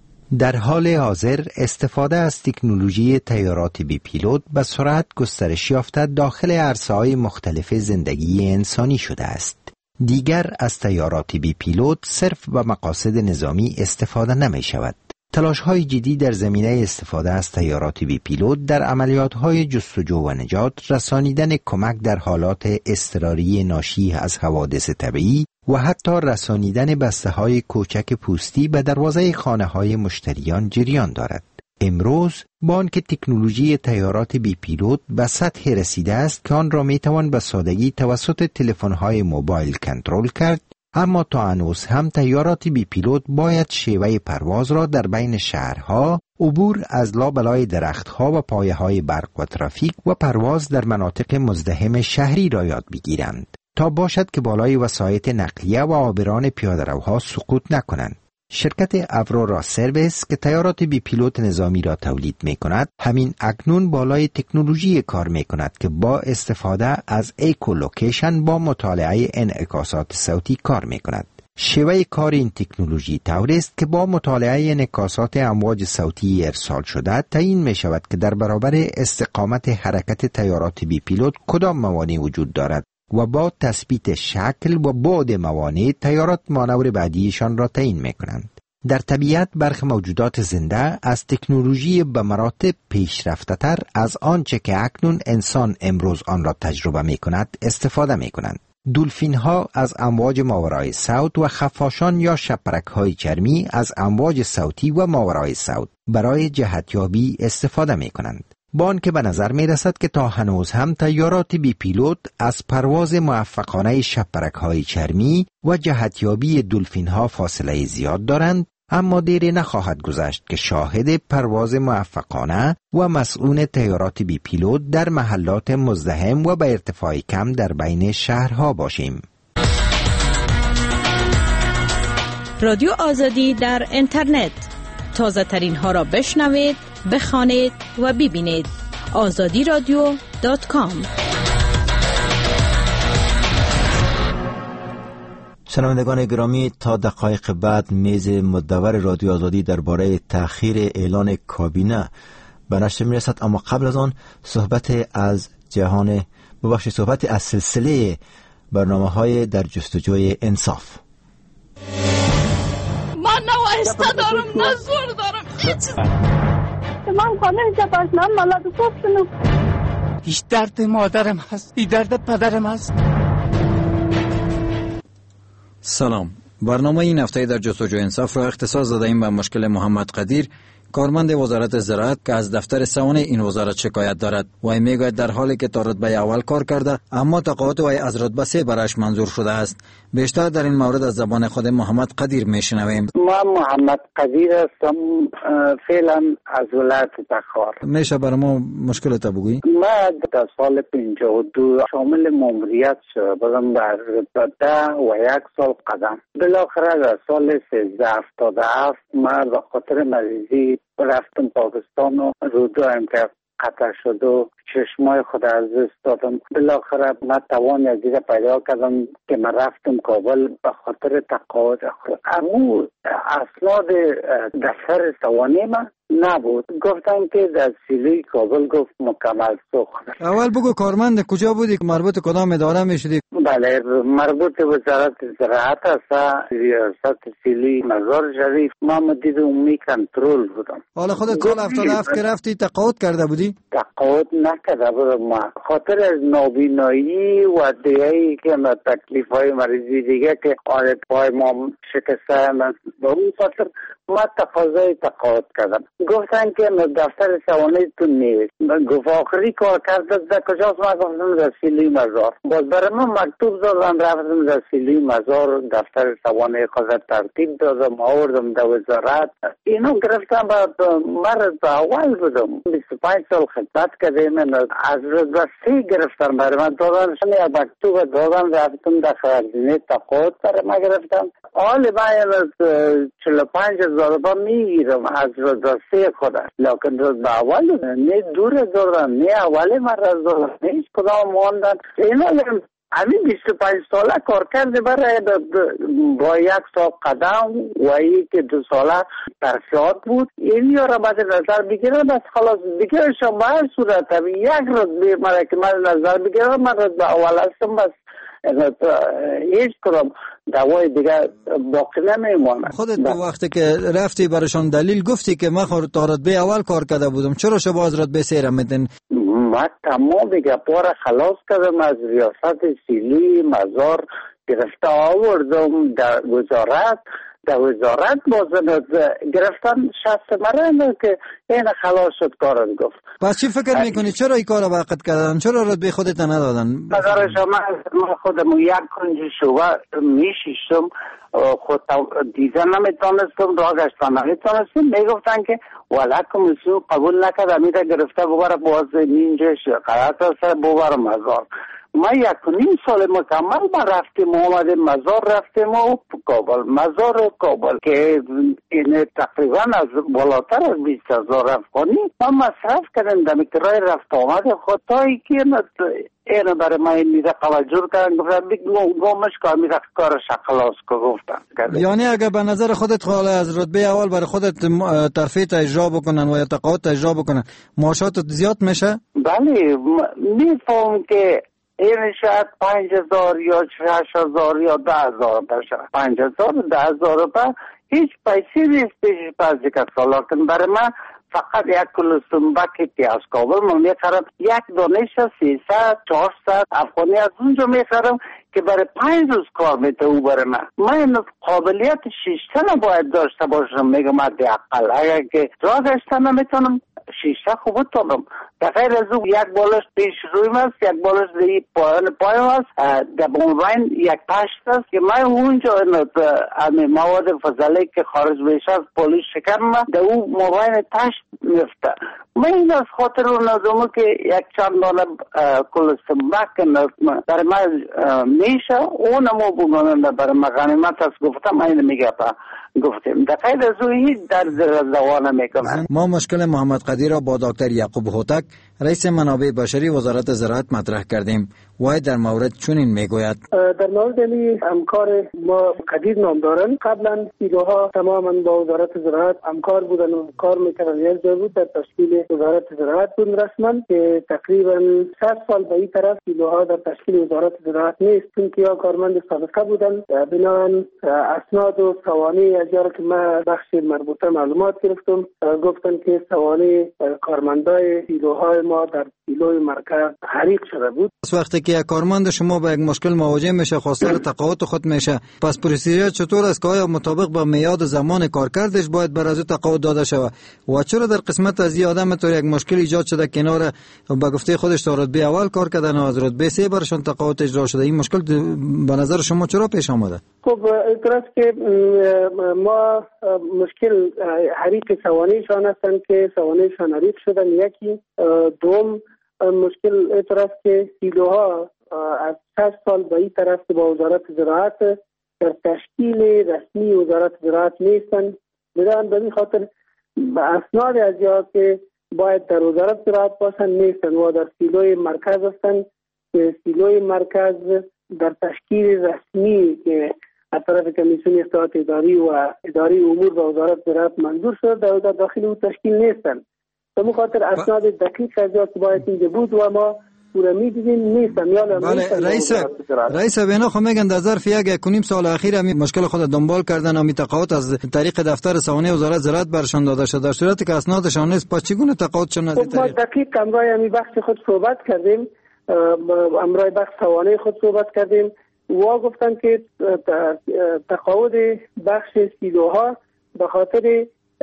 در حال حاضر استفاده از تکنولوژی طیارات بی پیلوت به سرعت گسترش یافته داخل عرصه‌های مختلف زندگی انسانی شده است. دیگر از طیارات بی پیلوت صرف به مقاصد نظامی استفاده نمی شود. تلاش‌های جدی در زمینه استفاده از طیارات بی پیلوت در عملیات‌های جستجو و نجات، رسانیدن کمک در حالات اضطراری ناشی از حوادث طبیعی و حتی رسانیدن بسته‌های کوچک پوستی به دروازه خانه‌های مشتریان جریان دارد. امروز با آنکه تکنولوژی طیارات بی پیلوت به سطح رسیده است که آن را میتوان به سادگی توسط تلفن‌های موبایل کنترل کرد، اما تا هنوز هم طیارات بی پیلوت باید شیوه پرواز را در بین شهرها، عبور از لابلای درختها و پایه‌های برق و ترافیک و پرواز در مناطق مزدحم شهری را یاد بگیرند تا باشد که بالای وسایط نقلیه و عابران پیاده‌روها سقوط نکنند. شرکت اورورا سرویس که طیارات بی پیلوت نظامی را تولید می کند، همین اکنون بالای تکنولوژی کار می کند که با استفاده از ایکولوکیشن با مطالعه انعکاسات صوتی کار می کند. شیوه کار این تکنولوژی طوری است که با مطالعه انعکاسات امواج صوتی ارسال شده تعیین می شود که در برابر استقامت حرکت طیارات بی پیلوت کدام موانع وجود دارد و با تثبیت شکل و بعد موانع طیارات مانور بعدیشان را تعیین می کنند. در طبیعت برخی موجودات زنده از تکنولوژی به مراتب پیشرفته تر از آنچه که اکنون انسان امروز آن را تجربه می کند استفاده می کنند. دولفین ها از امواج ماورای صوت و خفاشان یا شپرک های چرمی از امواج صوتی و ماورای صوت برای جهتیابی استفاده می کنند. با آنکه به نظر می رسد که تا هنوز هم طیارات بی پیلوت از پرواز موفقانه شپرک های چرمی و جهتیابی دولفین ها فاصله زیاد دارند، اما دیری نخواهد گذشت که شاهد پرواز موفقانه و مسئول طیارات بی پیلوت در محلات مزدحم و به ارتفاع کم در بین شهرها باشیم. رادیو آزادی در اینترنت تازه ترین ها را بشنوید، بخوانید و ببینید. آزادی رادیو دات کام. شنوندگان گرامی، تا دقایق بعد میز مدور رادیو آزادی درباره تأخیر اعلان کابینه به نشر میرسد، اما قبل از آن صحبت از جهان ببخشید صحبت از سلسله برنامه های در جستجوی انصاف. من نه وایسته دارم نه زور دارم هیچ. من خانه جباش من مالا دو کنم. هیچ درد مادرم هست، هیچ درد پدرم هست. سلام. برنامه این هفته در جستجوی انصاف را اختصاص دادیم به مشکل محمد قدیر، کارمند وزارت زراعت که از دفتر سوانه این وزارت شکایت دارد. وی میگوید در حالی که تا رتبه اول کار کرده، اما تقاعد وی از رتبه سه برایش منظور شده است. بیشتر در این مورد از زبان خود محمد قدیر میشنویم. ما محمد قدیر هستم، فعلا از ولایت تخار. میشه برای ما مشکلت بگویی؟ ما در سال پنجاه و دو شامل ماموریت شدم در رتبه ده و یک سال قدم. بالاخره در سال سیزده هفتاد و هفت ما به خاطر مریضی رفتم پاکستان و رودایم که قطع شد و چشمای خود از دست دادم. بالاخره من توان از دیگه پیدا کردم که من رفتم کابل به خاطر تقاعد خود. اما اسناد دفتر سوانه من نبود. گفتن که در سیلی کابل گفت مکمل سوخت. اول بگو کارمند کجا بودی؟ مربوط کدام اداره میشدی؟ بله، مربوط وزارت زراعت است، ریاست سیلی مزار شریف. ما مدیر عمومی کنترل بودم. حالا خودت سال هفتاد و هفت که رفتی تقاعد کرده بودی؟ تقاعد نکرده بودم. ما خاطر از نابینایی و دیگه‌ای که ما تکلیف های مریضی دیگه که عادت پای ما شکسته من به اون خاطر ما تقاضای تقاعد کردم. گفتن که دفتر سوانه تو نیست. گفت آخری کار کرده در کجاست؟ ما گفتم در سیلی مزار. باز برای من مکتوب دادن، رفتم در سیلی مزار، دفتر سوانه خود ترتیب دادم، آوردم در وزارت. اینو گرفتم با مرد به اول بودم. بیست و پنج سال خدمت کردیم. از رتبه گرفتم برای من دادن. شنی مکتوب دادم، رفتم در خزینه تقاعد برای من گرفتم. حال باید چهل و پنج هزار روپا میگیرم از رتبه خودم، لیکن رتبه اول نه دور دارم، نه اول من رز دارم، نه هیچ کدام ماندن. اینا همین بیست و پنج ساله کار کرده برای با یک سال قدم و ای که دو ساله ترفیات بود. این یارا بعد نظر بگیرم بس خلاص دیگه شما هر صورت هم یک رتبه مرا که من نظر بگیرم من رتبه اول هستم، بس هیچ کدام دوای دیگه باقی نمیمونه. خودت به وقتی که رفتی برشان دلیل گفتی که من خود تا رتبه اول کار کرده بودم، چرا شما از رتبه سه را میدین؟ من تمام گپا را خلاص کردم، از ریاست سیلی مزار گرفته آوردم در وزارت. در وزارت بازنات گرفتن شخص مرا که این خلاص شد کارم گفت. پس چی فکر میکنی چرا این کار وقت کردن؟ چرا رتبه خودت ندادن؟ نظر شما من خودم یک کنج شوبه میشیشتم، خود دیزن نمیتونستم، راه گشتن نمیتونستم. میگفتن که ولی کمیسیون قبول نکرد، امیده گرفته ببره باز اینجاش قرارت است ببره مزار. ما یک نیم سال مکمل ما رفتیم آمده مزار، رفتیم و کابل مزار و کابل که این تقریبا از بالاتر از بیست هزار افغانی ما مصرف کردیم در کرای رفت آمده خود تا ای که اینو برای ما این میده قوجور کردن. گفتن گمش که میده کارش خلاص که گفتن. یعنی اگر به نظر خودت خواهی از رتبه اول برای خودت ترفیع اجرا بکنن و یا تقاعد اجرا بکنن معاشاتت زیاد میشه؟ بله میفهم که این شاید پنج هزار یا شش هزار یا ده هزار باشه. پنج هزار ده هزار روپا هیچ پیسی نیست پیش پازی که سالا کن. برای من فقط یک کلو سنبک پیاز کابل من میخرم، یک دانش سیصد چهارصد افغانی از اونجا میخرم که برای پنج روز کار میته او برای من. من قابلیت شیشتن باید داشته باشم. میگم حداقل اگر که راه گشتن نمیتونم شیشته خوب تونم. در غیر از او یک بالش پیش رویم است، یک بالش دی پایان پایم است، در بومبین یک پشت است که من اونجا مواد فضله که خارج بیشه از پولیش شکرم در او موبین تشت میفته. من این از خاطر اون نظامه که یک چند دانه کل سبک در ما میشه اونمو بگاننده بر ما غنیمت است گفتم این میگه پا گفتیم در قید از او هیچ در زوانه میکنن. ما مشکل محمد قدیر را با دکتر یعقوب هوتک رئیس منابع بشری وزارت زراعت مطرح کردیم. وای در مورد چنین میگوید: در مورد این همکار ما قدیر نام دارن، قبلا سیلوها تماما با وزارت زراعت همکار بودن و کار میکردن. یک جا بود در تشکیل وزارت زراعت بود رسما که تقریبا شصت سال به این طرف سیلوها در تشکیل وزارت زراعت نیست، چون که یا کارمند سابقه بودن. بنابراین اسناد و سوانح از جایی که ما بخش مربوطه معلومات گرفتم گفتن که سوانح کارمندای سیلوهای ما در سیلوی مرکز حریق شده بود. وقتی که یک کارمند شما با یک مشکل مواجه میشه، خواستار تقاعد خود میشه، پس پروسیجر چطور است که آیا مطابق با میاد زمان کارکردش باید بر از تقاعد داده شود و چرا در قسمت از این آدم تو یک مشکل ایجاد شده کنار با گفته خودش تا رتبه اول کار کردن و از رتبه سه برشون تقاعد اجرا شده، این مشکل به نظر شما چرا پیش آمده؟ خب اعتراض که ما مشکل حریق سوانحشان هستند که سوانحشان حریق شدن، یکی. دوم مشکل اعتراض که سیلوها از شش سال به این طرف که با وزارت زراعت در تشکیل رسمی وزارت زراعت نیستن. بدان به این خاطر اسناد از جا که باید در وزارت زراعت باشن نیستن و در سیلوی مرکز هستن که سیلوی مرکز در تشکیل رسمی که از طرف کمیسیون اصلاحات اداری و اداری امور به وزارت زراعت منظور شد در داخل او تشکیل نیستن. به خاطر اسناد دقیق از جا که باید اینجا بود و ما پورا میدیدیم نیستن. یا بله رئیس رئیس بینا خو میگن در ظرف یک یک نیم سال اخیر هم مشکل خود دنبال کردن و می تقاعد از طریق دفتر سوانح وزارت زراعت برشان داده شده، در صورتی که اسنادشان نیست پس چگونه تقاعدشون از این طریق؟ ما دقیق امرای همی بخش خود صحبت کردیم، امرای بخش سوانح خود صحبت کردیم و گفتن که تقاعد بخش سیلوها به خاطر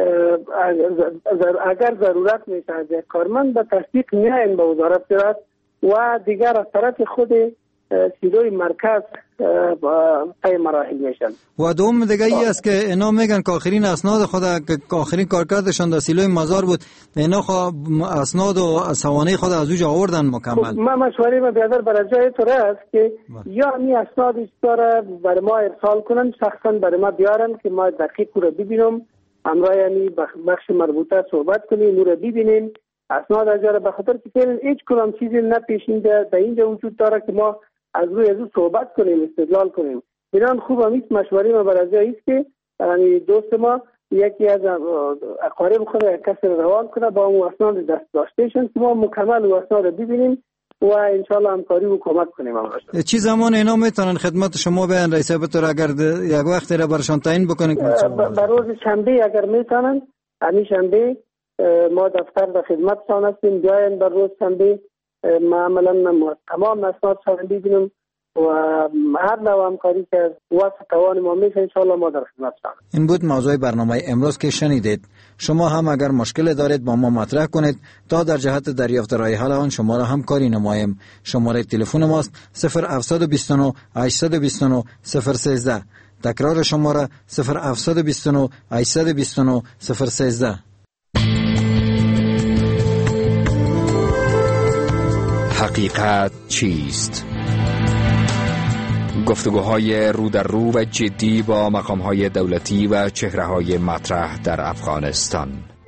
اگر ضرورت میشه از یک کارمند به تصدیق میاین به وزارت زراعت و دیگر از طرف خود سیلوی مرکز طی مراحل میشن. و دوم دیگه ای است که اینا میگن که آخرین اسناد خود که آخرین کارکردشان در سیلوی مزار بود، اینا اسناد و سوانح خود از اوج آوردن مکمل. خب ما مشوره ما بیادر برای جای طور است که یا می اسناد داره برای ما ارسال کنن، شخصا برای ما بیارن که ما دقیق رو ببینم، امرای یعنی بخش مربوطه صحبت کنیم، نور ببینیم اسناد از جاره، بخاطر که فعلا هیچ کدام چیزی نپیشینده در اینجا وجود داره که ما از روی از صحبت کنیم، استدلال کنیم. ایران خوب هم ایست مشوری ما بر از جایی است که یعنی دوست ما یکی از اقارب خود یک کس روان کنه با اون اسناد دست داشتهشون که ما مکمل و اسناد ببینیم و انشالله همکاری و کمک کنیم. چی زمان اینا میتونن خدمت شما بیان رئیس بطور اگر یک وقت را برشان تعیین بکنید؟ بر روز شنبه اگر میتونن، همین شنبه ما دفتر در خدمت شان هستیم، بیاین بر روز شنبه ما عملا تمام اسناد شان ببینیم و هر نوع همکاری که واسه توان ما میشه انشالله ما در خدمت شان. این بود موضوع برنامه امروز که شنیدید. شما هم اگر مشکل دارید با ما مطرح کنید تا در جهت دریافت راه حل آن شما را همکاری نماییم. شماره تلفن ماست صفر هفت دو نه هشت دو نه صفر یک سه. تکرار شماره صفر هفت دو نه هشت دو نه صفر یک سه. حقیقت چیست؟ گفتگوهای رو در رو و جدی با مقامهای دولتی و چهره‌های مطرح در افغانستان.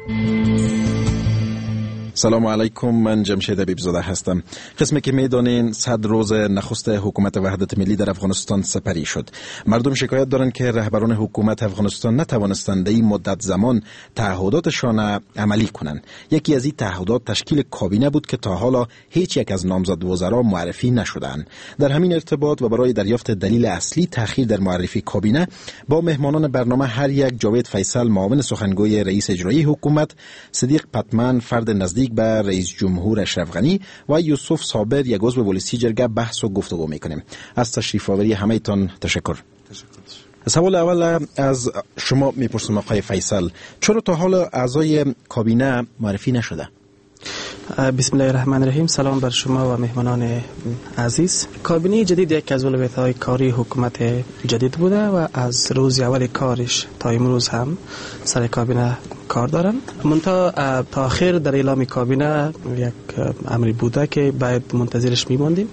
سلام علیکم، من جمشید حبیبزاده هستم. قسمی که میدانین صد روز نخست حکومت وحدت ملی در افغانستان سپری شد. مردم شکایت دارند که رهبران حکومت افغانستان نتوانستند این مدت زمان تعهداتشان عملی کنند. یکی از این تعهدات تشکیل کابینه بود که تا حالا هیچ یک از نامزد وزرا معرفی نشدند. در همین ارتباط و برای دریافت دلیل اصلی تأخیر در معرفی کابینه با مهمانان برنامه هر یک جاوید فیصل معاون سخنگوی رئیس اجرایی حکومت، صدیق پتمن فرد نزدیک به رئیس جمهور اشرف غنی و یوسف صابر یک عضو پلیسی جرگه بحث و گفتگو میکنیم. از تشریف آوری همه تان تشکر. سوال اول از شما میپرسم آقای فیصل، چرا تا حالا اعضای کابینه معرفی نشده؟ بسم الله الرحمن الرحیم. سلام بر شما و مهمانان عزیز. کابینه جدید یک از اولویت‌های کاری حکومت جدید بوده و از روز اول کارش تا امروز هم سر کابینه کار دارن. منتها تا آخر در اعلام کابینه یک امری بوده که باید منتظرش میماندیم.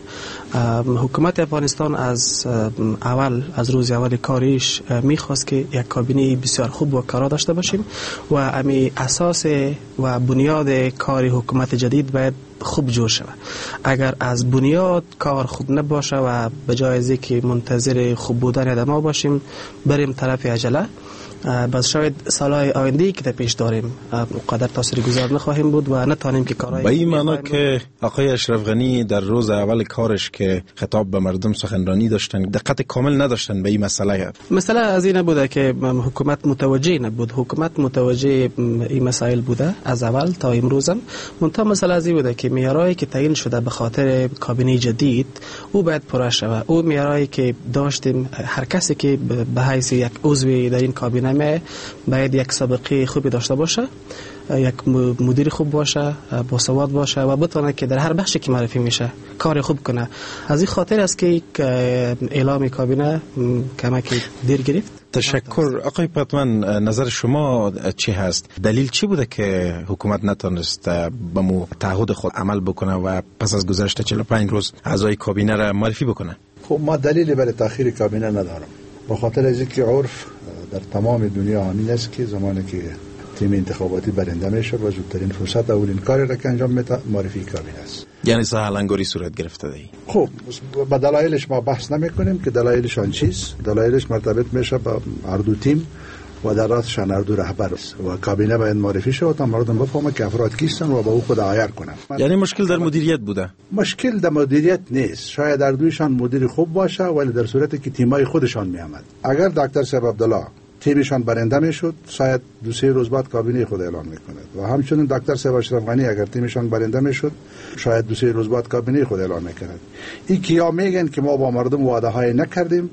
حکومت افغانستان از اول از روز اول کاریش میخواست که یک کابینه بسیار خوب و کارا داشته باشیم و امی اساس و بنیاد کار حکومت جدید باید خوب جور شود. اگر از بنیاد کار خوب نباشه و به جای از اینکه منتظر خوب بودن آدما باشیم بریم طرف عجله، بس شاید سالهای آینده که پیش داریم قدر تاثیرگذار نخواهیم بود و نتوانیم که کارهای به این معنا که آقای اشرف غنی در روز اول کارش که خطاب به مردم سخنرانی داشتن دقت کامل نداشتن به این مسئله. مسئله از این بوده که حکومت متوجه نبود. حکومت متوجه این مسائل بوده از اول تا امروزم. منتها مسئله از این بوده که معیارایی که تعیین شده به خاطر کابینه جدید او باید پوره شود. او معیارایی که داشتیم هر کسی که به حیث یک عضو در این کابینه باید یک سابقه خوبی داشته باشه، یک مدیر خوب باشه، با سواد باشه و بتونه که در هر بخشی که معرفی میشه کار خوب کنه. از این خاطر است که اعلام کابینه کمکی دیر گرفت. تشکر. آقای پتمن، نظر شما چی هست؟ دلیل چی بوده که حکومت نتونست به مو تعهد خود عمل بکنه و پس از گذشت چهل و پنج روز اعضای کابینه را معرفی بکنه؟ خب ما دلیلی برای تأخیر کابینه ندارم، به خاطر از اینکه عرف در تمام دنیا همین است که زمانی که تیم انتخاباتی برنده میشه و زودترین فرصت اولین کاری را که انجام میده معرفی کابینه است. یعنی سهلنگاری صورت گرفته دی. خب با دلایلش ما بحث نمی کنیم که دلایلشان چیست. دلایلش مرتبط میشه با هر دو تیم و در راستشان هر دو رهبر است و کابینه باید معرفی شه تا مردم بفهمه که افراد کیستن و با او خود عیار کنن. یعنی مشکل در مدیریت بوده؟ مشکل در مدیریت نیست. شاید هر دویشان مدیر خوب باشه ولی در صورتی که تیمای خودشان میآمد. اگر دکتر صاحب عبدالله تیمشان برنده میشد شاید دو سه روز بعد کابینه خود اعلام میکند و همچنین دکتر صاحب اشرف غنی اگر تیمشان برنده میشد شاید دو سه روز بعد کابینه خود اعلام میکند. این کیا میگن که ما با مردم وعده های نکردیم،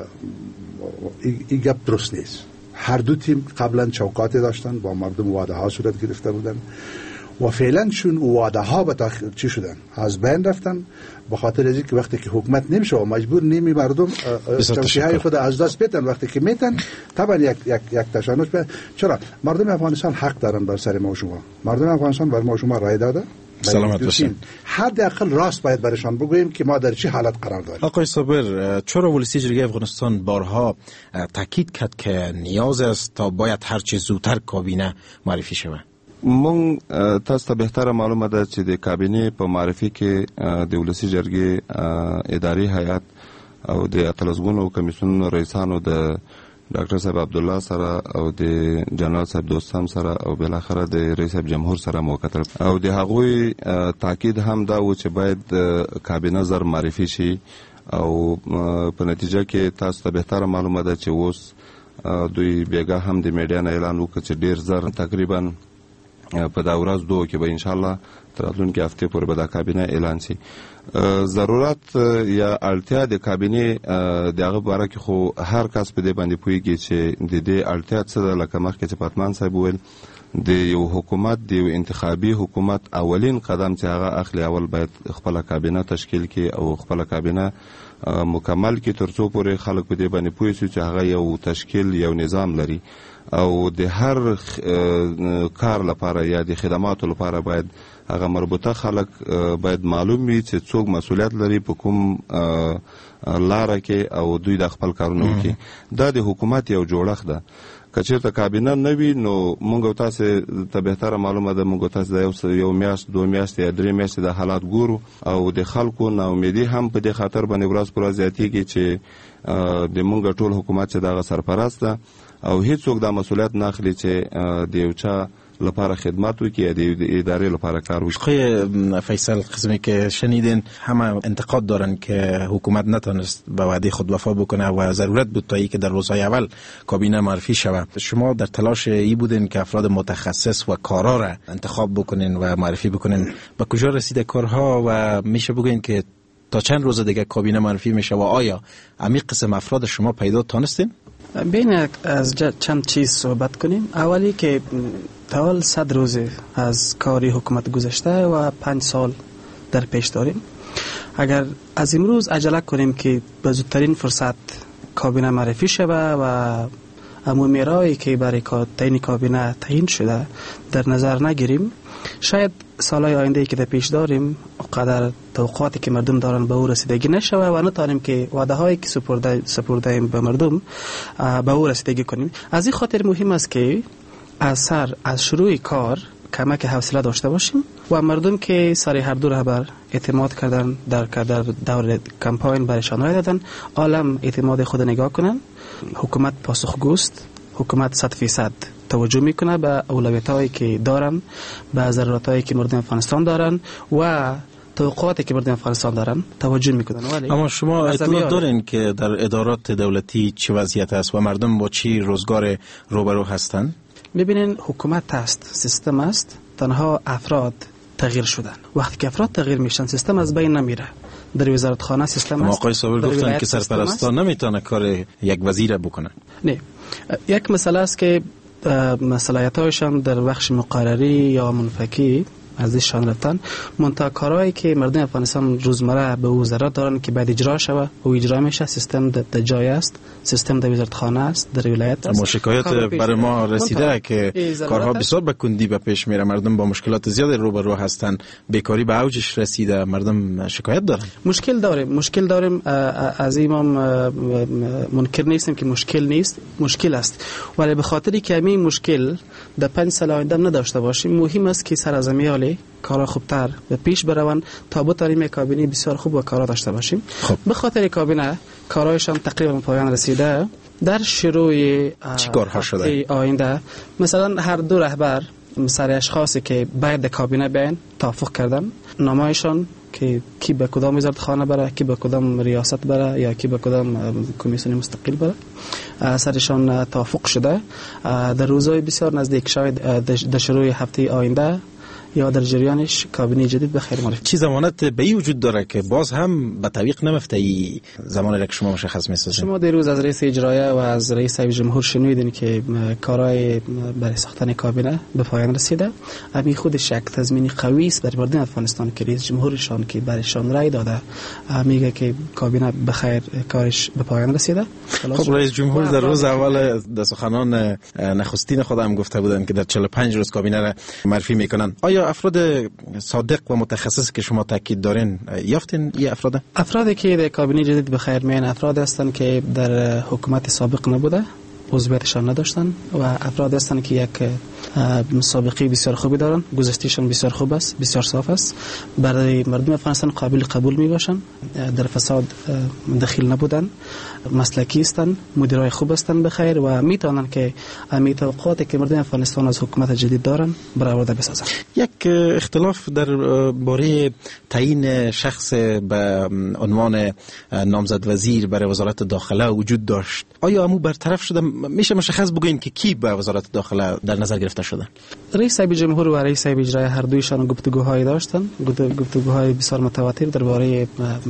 این گپ درست نیست. هر دو تیم قبلا چوکاتی داشتن، با مردم وعده ها صورت گرفته بودن و فعلا چون وعده ها به تاخیر چی شدن از بین رفتن به خاطر از اینکه وقتی که حکومت نمیشه و مجبور نیمی مردم توصیه های خود از دست بدن، وقتی که میتن طبعا یک یک یک تشنج به چرا مردم افغانستان حق دارن بر سر ما و شما. مردم افغانستان بر ما و شما رای داده. سلامت باشین. حداقل راست باید برشان بگوییم که ما در چه حالت قرار داریم. آقای صابر، چرا ولسی جرگه افغانستان بارها تاکید کرد که نیاز است تا باید هر چه زودتر کابینه معرفی شود؟ مونږ تاسو ته بهتره معلومه ده چې د کابینې په معرفي کې د ولسی جرګې اداري هیئت او د اتلسګونو کمیسیونونو رئیسانو د ډاکټر صاحب عبدالله سره او د جنرال صاحب دوستم سره او بالاخره د رئیس جمهور سره موکتل او د هغوی تاکید هم دا و چې باید کابینه زر معرفي شي او په نتیجه کې تاسو ته بهتره معلومه ده چې اوس دوی بیګا هم د میډیا نه اعلان وکړ چې ډیر زر تقریبا په دا ورځ دوه کې به ان شاء الله تر راتلونکي هفته پورې به دا کابینه اعلان شي. ضرورت یا اړتیا د کابینه دغه باره کې خو هر کس په دې باندې پوهیږي چې د دې اړتیا څه ده. لکه مخکې چې پتمان صاحب وویل د یو حکومت د یو انتخابي حکومت اولین قدم چې هغه اخلي اول باید خپله کابینه تشکیل کړي او خپله کابینه مکمل کړي تر څو پورې خلک په دې باندې پوه شي چې هغه یو تشکیل یو نظام لري او د هر کار لپاره یا د خدماتو لپاره باید هغه مربوطه خلک باید معلوم وي چې څوک مسؤلیت لري په کوم لاره کې او دوی د خپل کارونه وکړي. دا د حکومت یو جوړښت ده. که چېرته کابینه نه وي نو موږ تاسو ته بهتره معلومه ده موږ تاسو د یو یو میاشت دوه میاشتې یا درې میاشتې د حالات ګورو او د خلکو ناامیدي هم په دې خاطر باندې ورځ پر ورځ زیاتېږي چې د موږ ټول حکومت چې دغه سرپرست ده او هیڅوک دا مسئولیت نه اخلي چې د یو چا لپاره خدمت وکړي یا د ادارې لپاره کار وکړي. آقای فیصل، قسمی که شنیدین همه انتقاد دارن که حکومت نتونست به وعده خود وفا بکنه و ضرورت بود تا ای که در روزهای اول کابینه معرفی شود. شما در تلاش ای بودین که افراد متخصص و کارا را انتخاب بکنین و معرفی بکنین. به کجا رسیده کارها و میشه بگین که تا چند روز دیگه کابینه معرفی میشه و آیا عمیق قسم افراد شما پیدا تانستین؟ بین از چند چیز صحبت کنیم. اولی که تا صد روز از کاری حکومت گذشته و پنج سال در پیش داریم. اگر از امروز عجله کنیم که به زودترین فرصت کابینه معرفی شود و اما میرایی که برای تعیین کابینه تعیین شده در نظر نگیریم، شاید سالهای آینده که در پیش داریم قدر توقعاتی که مردم دارن به او رسیدگی نشوه و نتانیم که وعده هایی که سپرده سپرده به مردم به او رسیدگی کنیم. از این خاطر مهم است که از سر از شروع کار کمک حوصله داشته باشیم و مردم که سر هر دو رهبر اعتماد کردن در در دور کمپاین برایشان رای دادن، عالم اعتماد خود نگاه کنن. حکومت پاسخگوست، حکومت صد فیصد توجه میکنه به اولویت‌هایی که دارن، به ضرورت‌هایی که مردم افغانستان دارن و توقعاتی که مردم افغانستان دارن توجه میکنن. ولی اما شما اطلاع دارین که در ادارات دولتی چه وضعیت است و مردم با چی روزگار روبرو هستند؟ ببینین، حکومت است، سیستم است، تنها افراد تغییر شدن. وقتی که افراد تغییر میشن سیستم از بین نمیره. در وزارت خانه سیستم است. آقای صابر گفتن که سرپرستان نمیتونه کار یک وزیر بکنه. نه، یک مسئله است که مسئولیت‌هایشان در بخش مقرری یا منفکی از ایشان رفتن، منتها کارهایی که مردم افغانستان روزمره به وزارت دارن که بعد اجرا شوه و اجرا میشه، سیستم در جای است، سیستم در وزارت خانه است، در ولایت است. اما شکایت برای ما رسیده که کارها بسیار به کندی به پیش میره، مردم با مشکلات زیاد روبرو هستن، بیکاری به اوجش رسیده، مردم شکایت دارن. مشکل داریم مشکل داریم از این ما منکر نیستیم که مشکل نیست، مشکل است، ولی به خاطری که همین مشکل در پنج سال آینده نداشته باشیم، مهم است که سرازمیال کارا خوبتر به پیش بروند تا بتوانیم کابینه بسیار خوب و کارا داشته باشیم. خب. به خاطر کابینه کارایشان تقریبا پایان رسیده. در شروع چی کارها شده آینده مثلا هر دو رهبر سر اشخاصی که باید کابینه بیان توافق کردن، نامایشان که کی به کدام وزارت خانه بره، کی به کدام ریاست بره یا کی به کدام کمیسیون مستقل بره، سرشان توافق شده. در روزهای بسیار نزدیک شاید در شروع هفته آینده یا در جریانش کابینه جدید به خیر معرفی. چی ضمانت به این وجود داره که باز هم به تعویق نمفته ای زمانی را که شما مشخص می‌سازید؟ شما دیروز از رئیس اجرایی و از رئیس جمهور شنیدین که کارهای برای ساختن کابینه به پایان رسیده. همین خودش یک تضمین قوی است برای مردم افغانستان که رئیس جمهورشان که برایشان رای داده میگه که کابینه به خیر کارش به پایان رسیده. خب رئیس جمهور در روز اول در سخنان نخستین خودم گفته بودن که در چهل و پنج روز کابینه را معرفی میکنن. آیا افراد صادق و متخصص که شما تاکید دارین یافتین؟ این افراد افرادی که در کابینه جدید به خیر میان افراد هستند که در حکومت سابق نبوده، عضویتشان نداشتن و افراد هستند که یک سابقه بسیار خوبی دارن، گذشتهشان بسیار خوب است، بسیار صاف است، برای مردم افغانستان قابل قبول می باشن، در فساد دخیل نبودن، مسلکی هستند، مدیرای خوب هستند بخیر و میتونن که امی توقعاتی که مردم افغانستان از حکومت جدید دارن برآورده بسازن. یک اختلاف در باره تعیین شخص به عنوان نامزد وزیر برای وزارت داخله وجود داشت. آیا امو برطرف شده؟ میشه مشخص بگوین که کی به وزارت داخله در نظر گرفته شده؟ رئیس جمهور و رئیس اجرایی هر دویشان گفتگوهایی داشتن، گفتگوهای بسیار متواتر درباره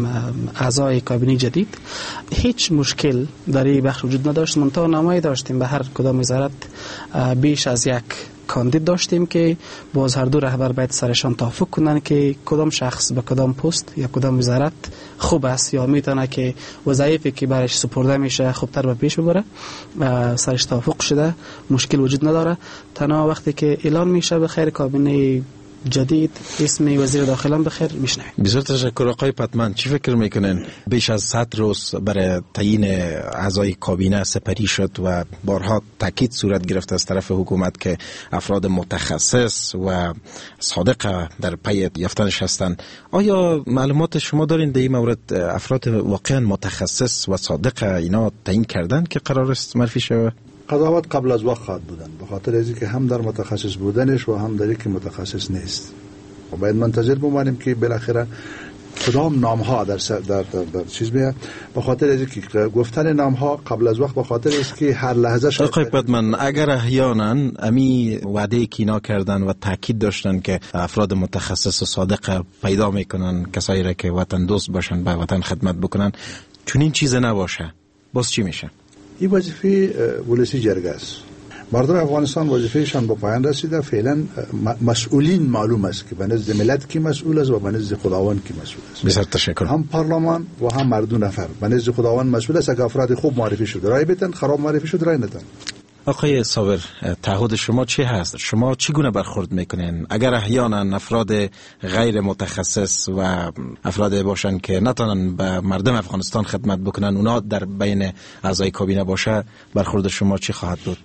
اعضای کابینه جدید. هیچ مشکل در این بخش وجود نداشت، منتها نامه‌ای داشتیم به هر کدام وزارت بیش از یک کاندید داشتیم که باز هر دو رهبر باید سرشان توافق کنن که کدام شخص به کدام پست یا کدام وزارت خوب است یا میتونه که وظایفی که برایش سپرده میشه خوبتر به پیش ببره. سرش توافق شده، مشکل وجود نداره. تنها وقتی که اعلان میشه به خیر کابینه جدید اسم وزیر داخله بخیر میشنویم. بسیار تشکر آقای پتمن. چی فکر میکنن؟ بیش از صد روز برای تعیین اعضای کابینه سپری شد و بارها تاکید صورت گرفت از طرف حکومت که افراد متخصص و صادق در پی یافتنش هستند. آیا معلومات شما دارین در این مورد افراد واقعا متخصص و صادق اینا تعیین کردن که قرار است معرفی شود؟ قضاوت قبل از وقت خواهد بودن، به خاطر از اینکه هم در متخصص بودنش و هم در اینکه متخصص نیست. و باید منتظر بمانیم که بالاخره کدام نام ها در در در, در چیز میاد. به خاطر از اینکه گفتن نام ها قبل از وقت به خاطر است که هر لحظه شاید آقای پتمن اگر احیانا امی وعده کینا کردن و تاکید داشتن که افراد متخصص و صادق پیدا میکنن، کسایی را که وطن دوست باشن، به وطن خدمت بکنن، چون این چیز نباشه، باز چی میشه؟ این وظیفه ولسی جرگه است. مردم افغانستان وظیفهشان به پایان رسیده. فعلا مسئولین معلوم است که به نزد ملت کی مسئول است و به نزد خداوند کی مسئول است. بسیار تشکر. هم پارلمان و هم مردم نفر به نزد خداوند مسئول است. اگر افراد خوب معرفی شد رای بدن، خراب معرفی شد رای ندن. آقای صابر، تعهد شما چی هست؟ شما چگونه برخورد میکنین اگر احیانا افراد غیر متخصص و افراد باشن که نتونن به مردم افغانستان خدمت بکنن، اونا در بین اعضای کابینه باشه، برخورد شما چی خواهد بود؟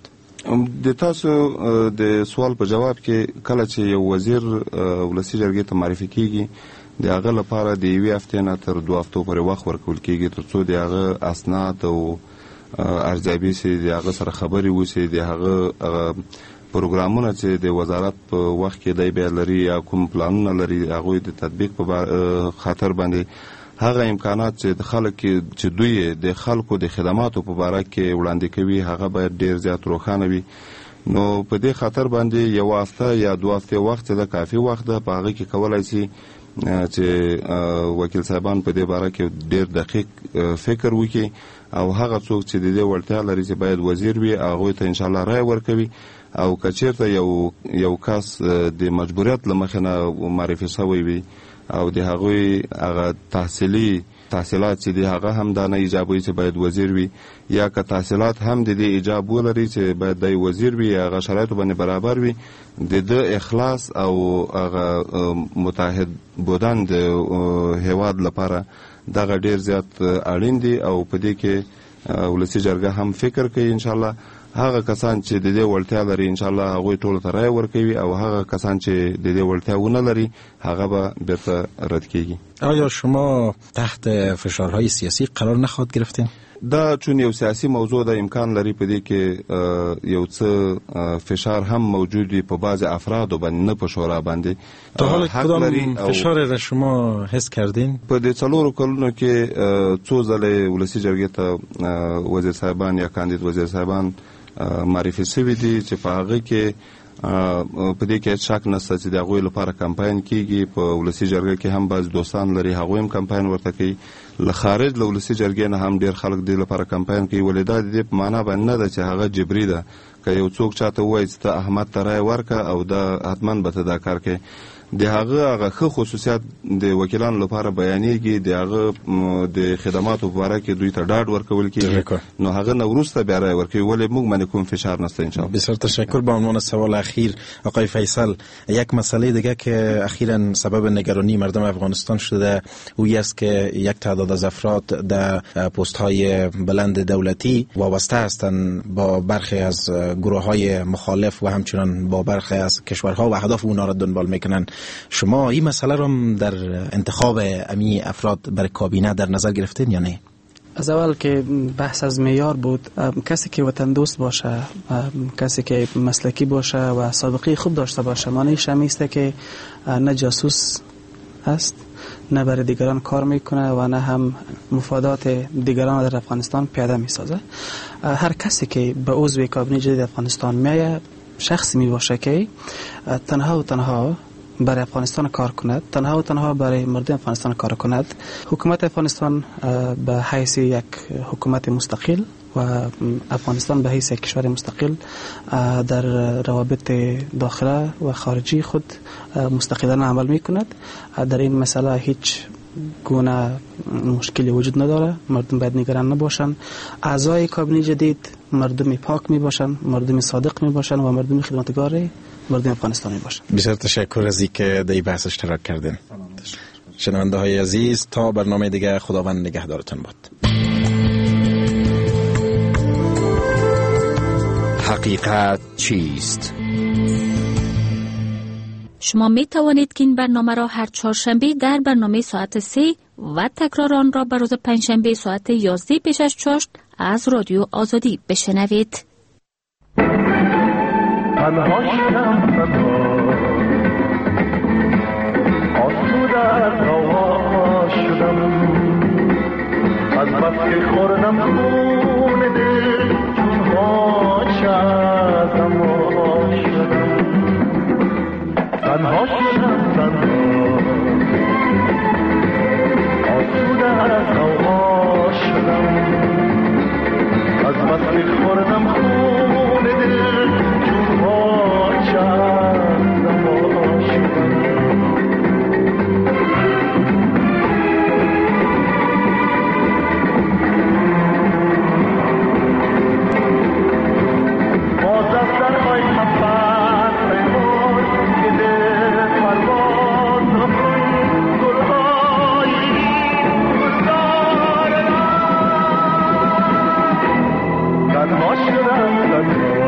د تاسو د سوال په جواب کې کله چې یو وزیر ولسی جرګې ته معرفي کیږي د هغه لپاره د یوې هفتې نه تر دوه هفتو پورې وخت ورکول کیږي تر څو د هغه اسناد او ارزیابي سي د هغه سره خبري وسی، د هغه پروګرامونه چې د وزارت په وخت کې دی به لري یا کوم پلانونه لري هغه د تطبیق په خاطر باندې هغه امکانات چې د خلک چې دوی د خلکو د خدماتو په اړه کې وړاندې کوي هغه باید ډیر زیات روښانه وي. نو په دې خاطر باندې یو هفته یا دوه هفتې وخت د کافي وخت ده، په هغه کې کولای شي چې وکیل صاحبان په دې باره کې ډیر دقیق فکر وکړي او هغه څوک چې د دې وړتیا لري چې باید وزیر وي هغه ته ان شاء الله رائے ورکوي، او کچیرته یو یو کس د مجبوریت لمخې نه معرفي شوی وي او د هغه هغه تحصیلي تحصیلات چې د هغه هم دا نه ایجابوي چې باید وزیر وي، یا که تحصیلات هم د دې ایجاب ولري چې باید د وزیر وي، هغه شرایط باندې برابر وي، د د اخلاص او هغه متحد بودن د هیواد لپاره دغه ډیر زیات اړین دي. او په دې کې ولسی جرګه هم فکر کوي ان شاء الله هغه کسان چې د دې وړتیا لري ان شاء الله هغه ټول ته رائے ورکوي او هغه کسان چې د دې وړتیا ونه لري هغه به بیرته رد کیږي. آیا شما تحت فشارهای سیاسی قرار نخواهد گرفتین؟ دا چون یو سیاسی موضوع ده امکان لري په دې کې یو څه فشار هم موجود وي په بعض افراد باندې، نه په شورا باندې. تا حالا کدام فشار را شما حس کردین؟ په دې څلورو کلونو کې څو ځله ولسی جرګې ته وزیر صاحبان یا کاندید وزیر صاحبان معرفي شوي دي چې په هغه کې په دې کې شک نشته چې د هغوی لپاره کمپاین کیږي. په ولسی جرګه کې هم بعض دوستان لري هغوی هم کمپاین ورته کوي، له خارج له ولسی جرګې نه هم ډیر خلک دې لپاره کمپاین کوي. ولې دا د دې په معنا باندې نه ده چې هغه جبري ده، که یو څوک چاته ووایي چې ته احمد ته رایې ورکړه او دا حتما به ته دا کار کوي، د هغه هغه ښه خصوصیات د وکیلانو لپاره بیانېږي، د هغه د خدماتو په باره کې دوی ته ډاډ ورکول کېږي، نو هغه نه وروسته بیا رایې ورکوي. ولې موږ باندې کوم فشار نشته انشاءالله. بسیار تشکر. به عنوان سوال اخیر آقای فیصل، یک مسئله دیگه که اخیراً سبب نگرانی مردم افغانستان شده اویی است که یک تعداد از افراد در پست های بلند دولتی وابسته هستند با برخی از گروه های مخالف و همچنان با برخی از کشورها و اهداف اونا را دنبال میکنن. شما این مسئله رو در انتخاب امی افراد برای کابینه در نظر گرفتین یا نه؟ از اول که بحث از معیار بود، کسی که وطن دوست باشه، کسی که مسلکی باشه و سابقه خوب داشته باشه، معنیش هم است که نه جاسوس است، نه برای دیگران کار میکنه و نه هم مفادات دیگران در افغانستان پیاده میسازه. هر کسی که به عضو کابینه جدید افغانستان میایه شخصی می باشه که تنها و تنها برای افغانستان کار کند، تنها و تنها برای مردم افغانستان کار کند. حکومت افغانستان به حیث یک حکومت مستقل و افغانستان به حیث یک کشور مستقل در روابط داخله و خارجی خود مستقلانه عمل می کند. در این مسئله هیچ گونه مشکلی وجود نداره. مردم باید نگران نباشن. اعضای کابینه جدید مردم پاک می باشن، مردم صادق می باشن و مردم خدمتگار مردم افغانستان می باشن. بسیار تشکر از اینکه در این بحث اشتراک کردین. شنونده های عزیز، تا برنامه دیگه خداوند نگهدارتون باد. حقیقت چیست؟ شما می توانید که این برنامه را هر چهارشنبه در برنامه ساعت سه و تکرار آن را به روز پنجشنبه ساعت یازده پیش از چاشت از رادیو آزادی بشنوید. تنها شدم تنها آسوده از هوا شدم، از بس که خوردم خون دل چون خاک از هوا شدم. تنها شدم تنها آسوده از هوا شدم، از بس که خوردم خون دل چون خاک از هوا شدم. شدم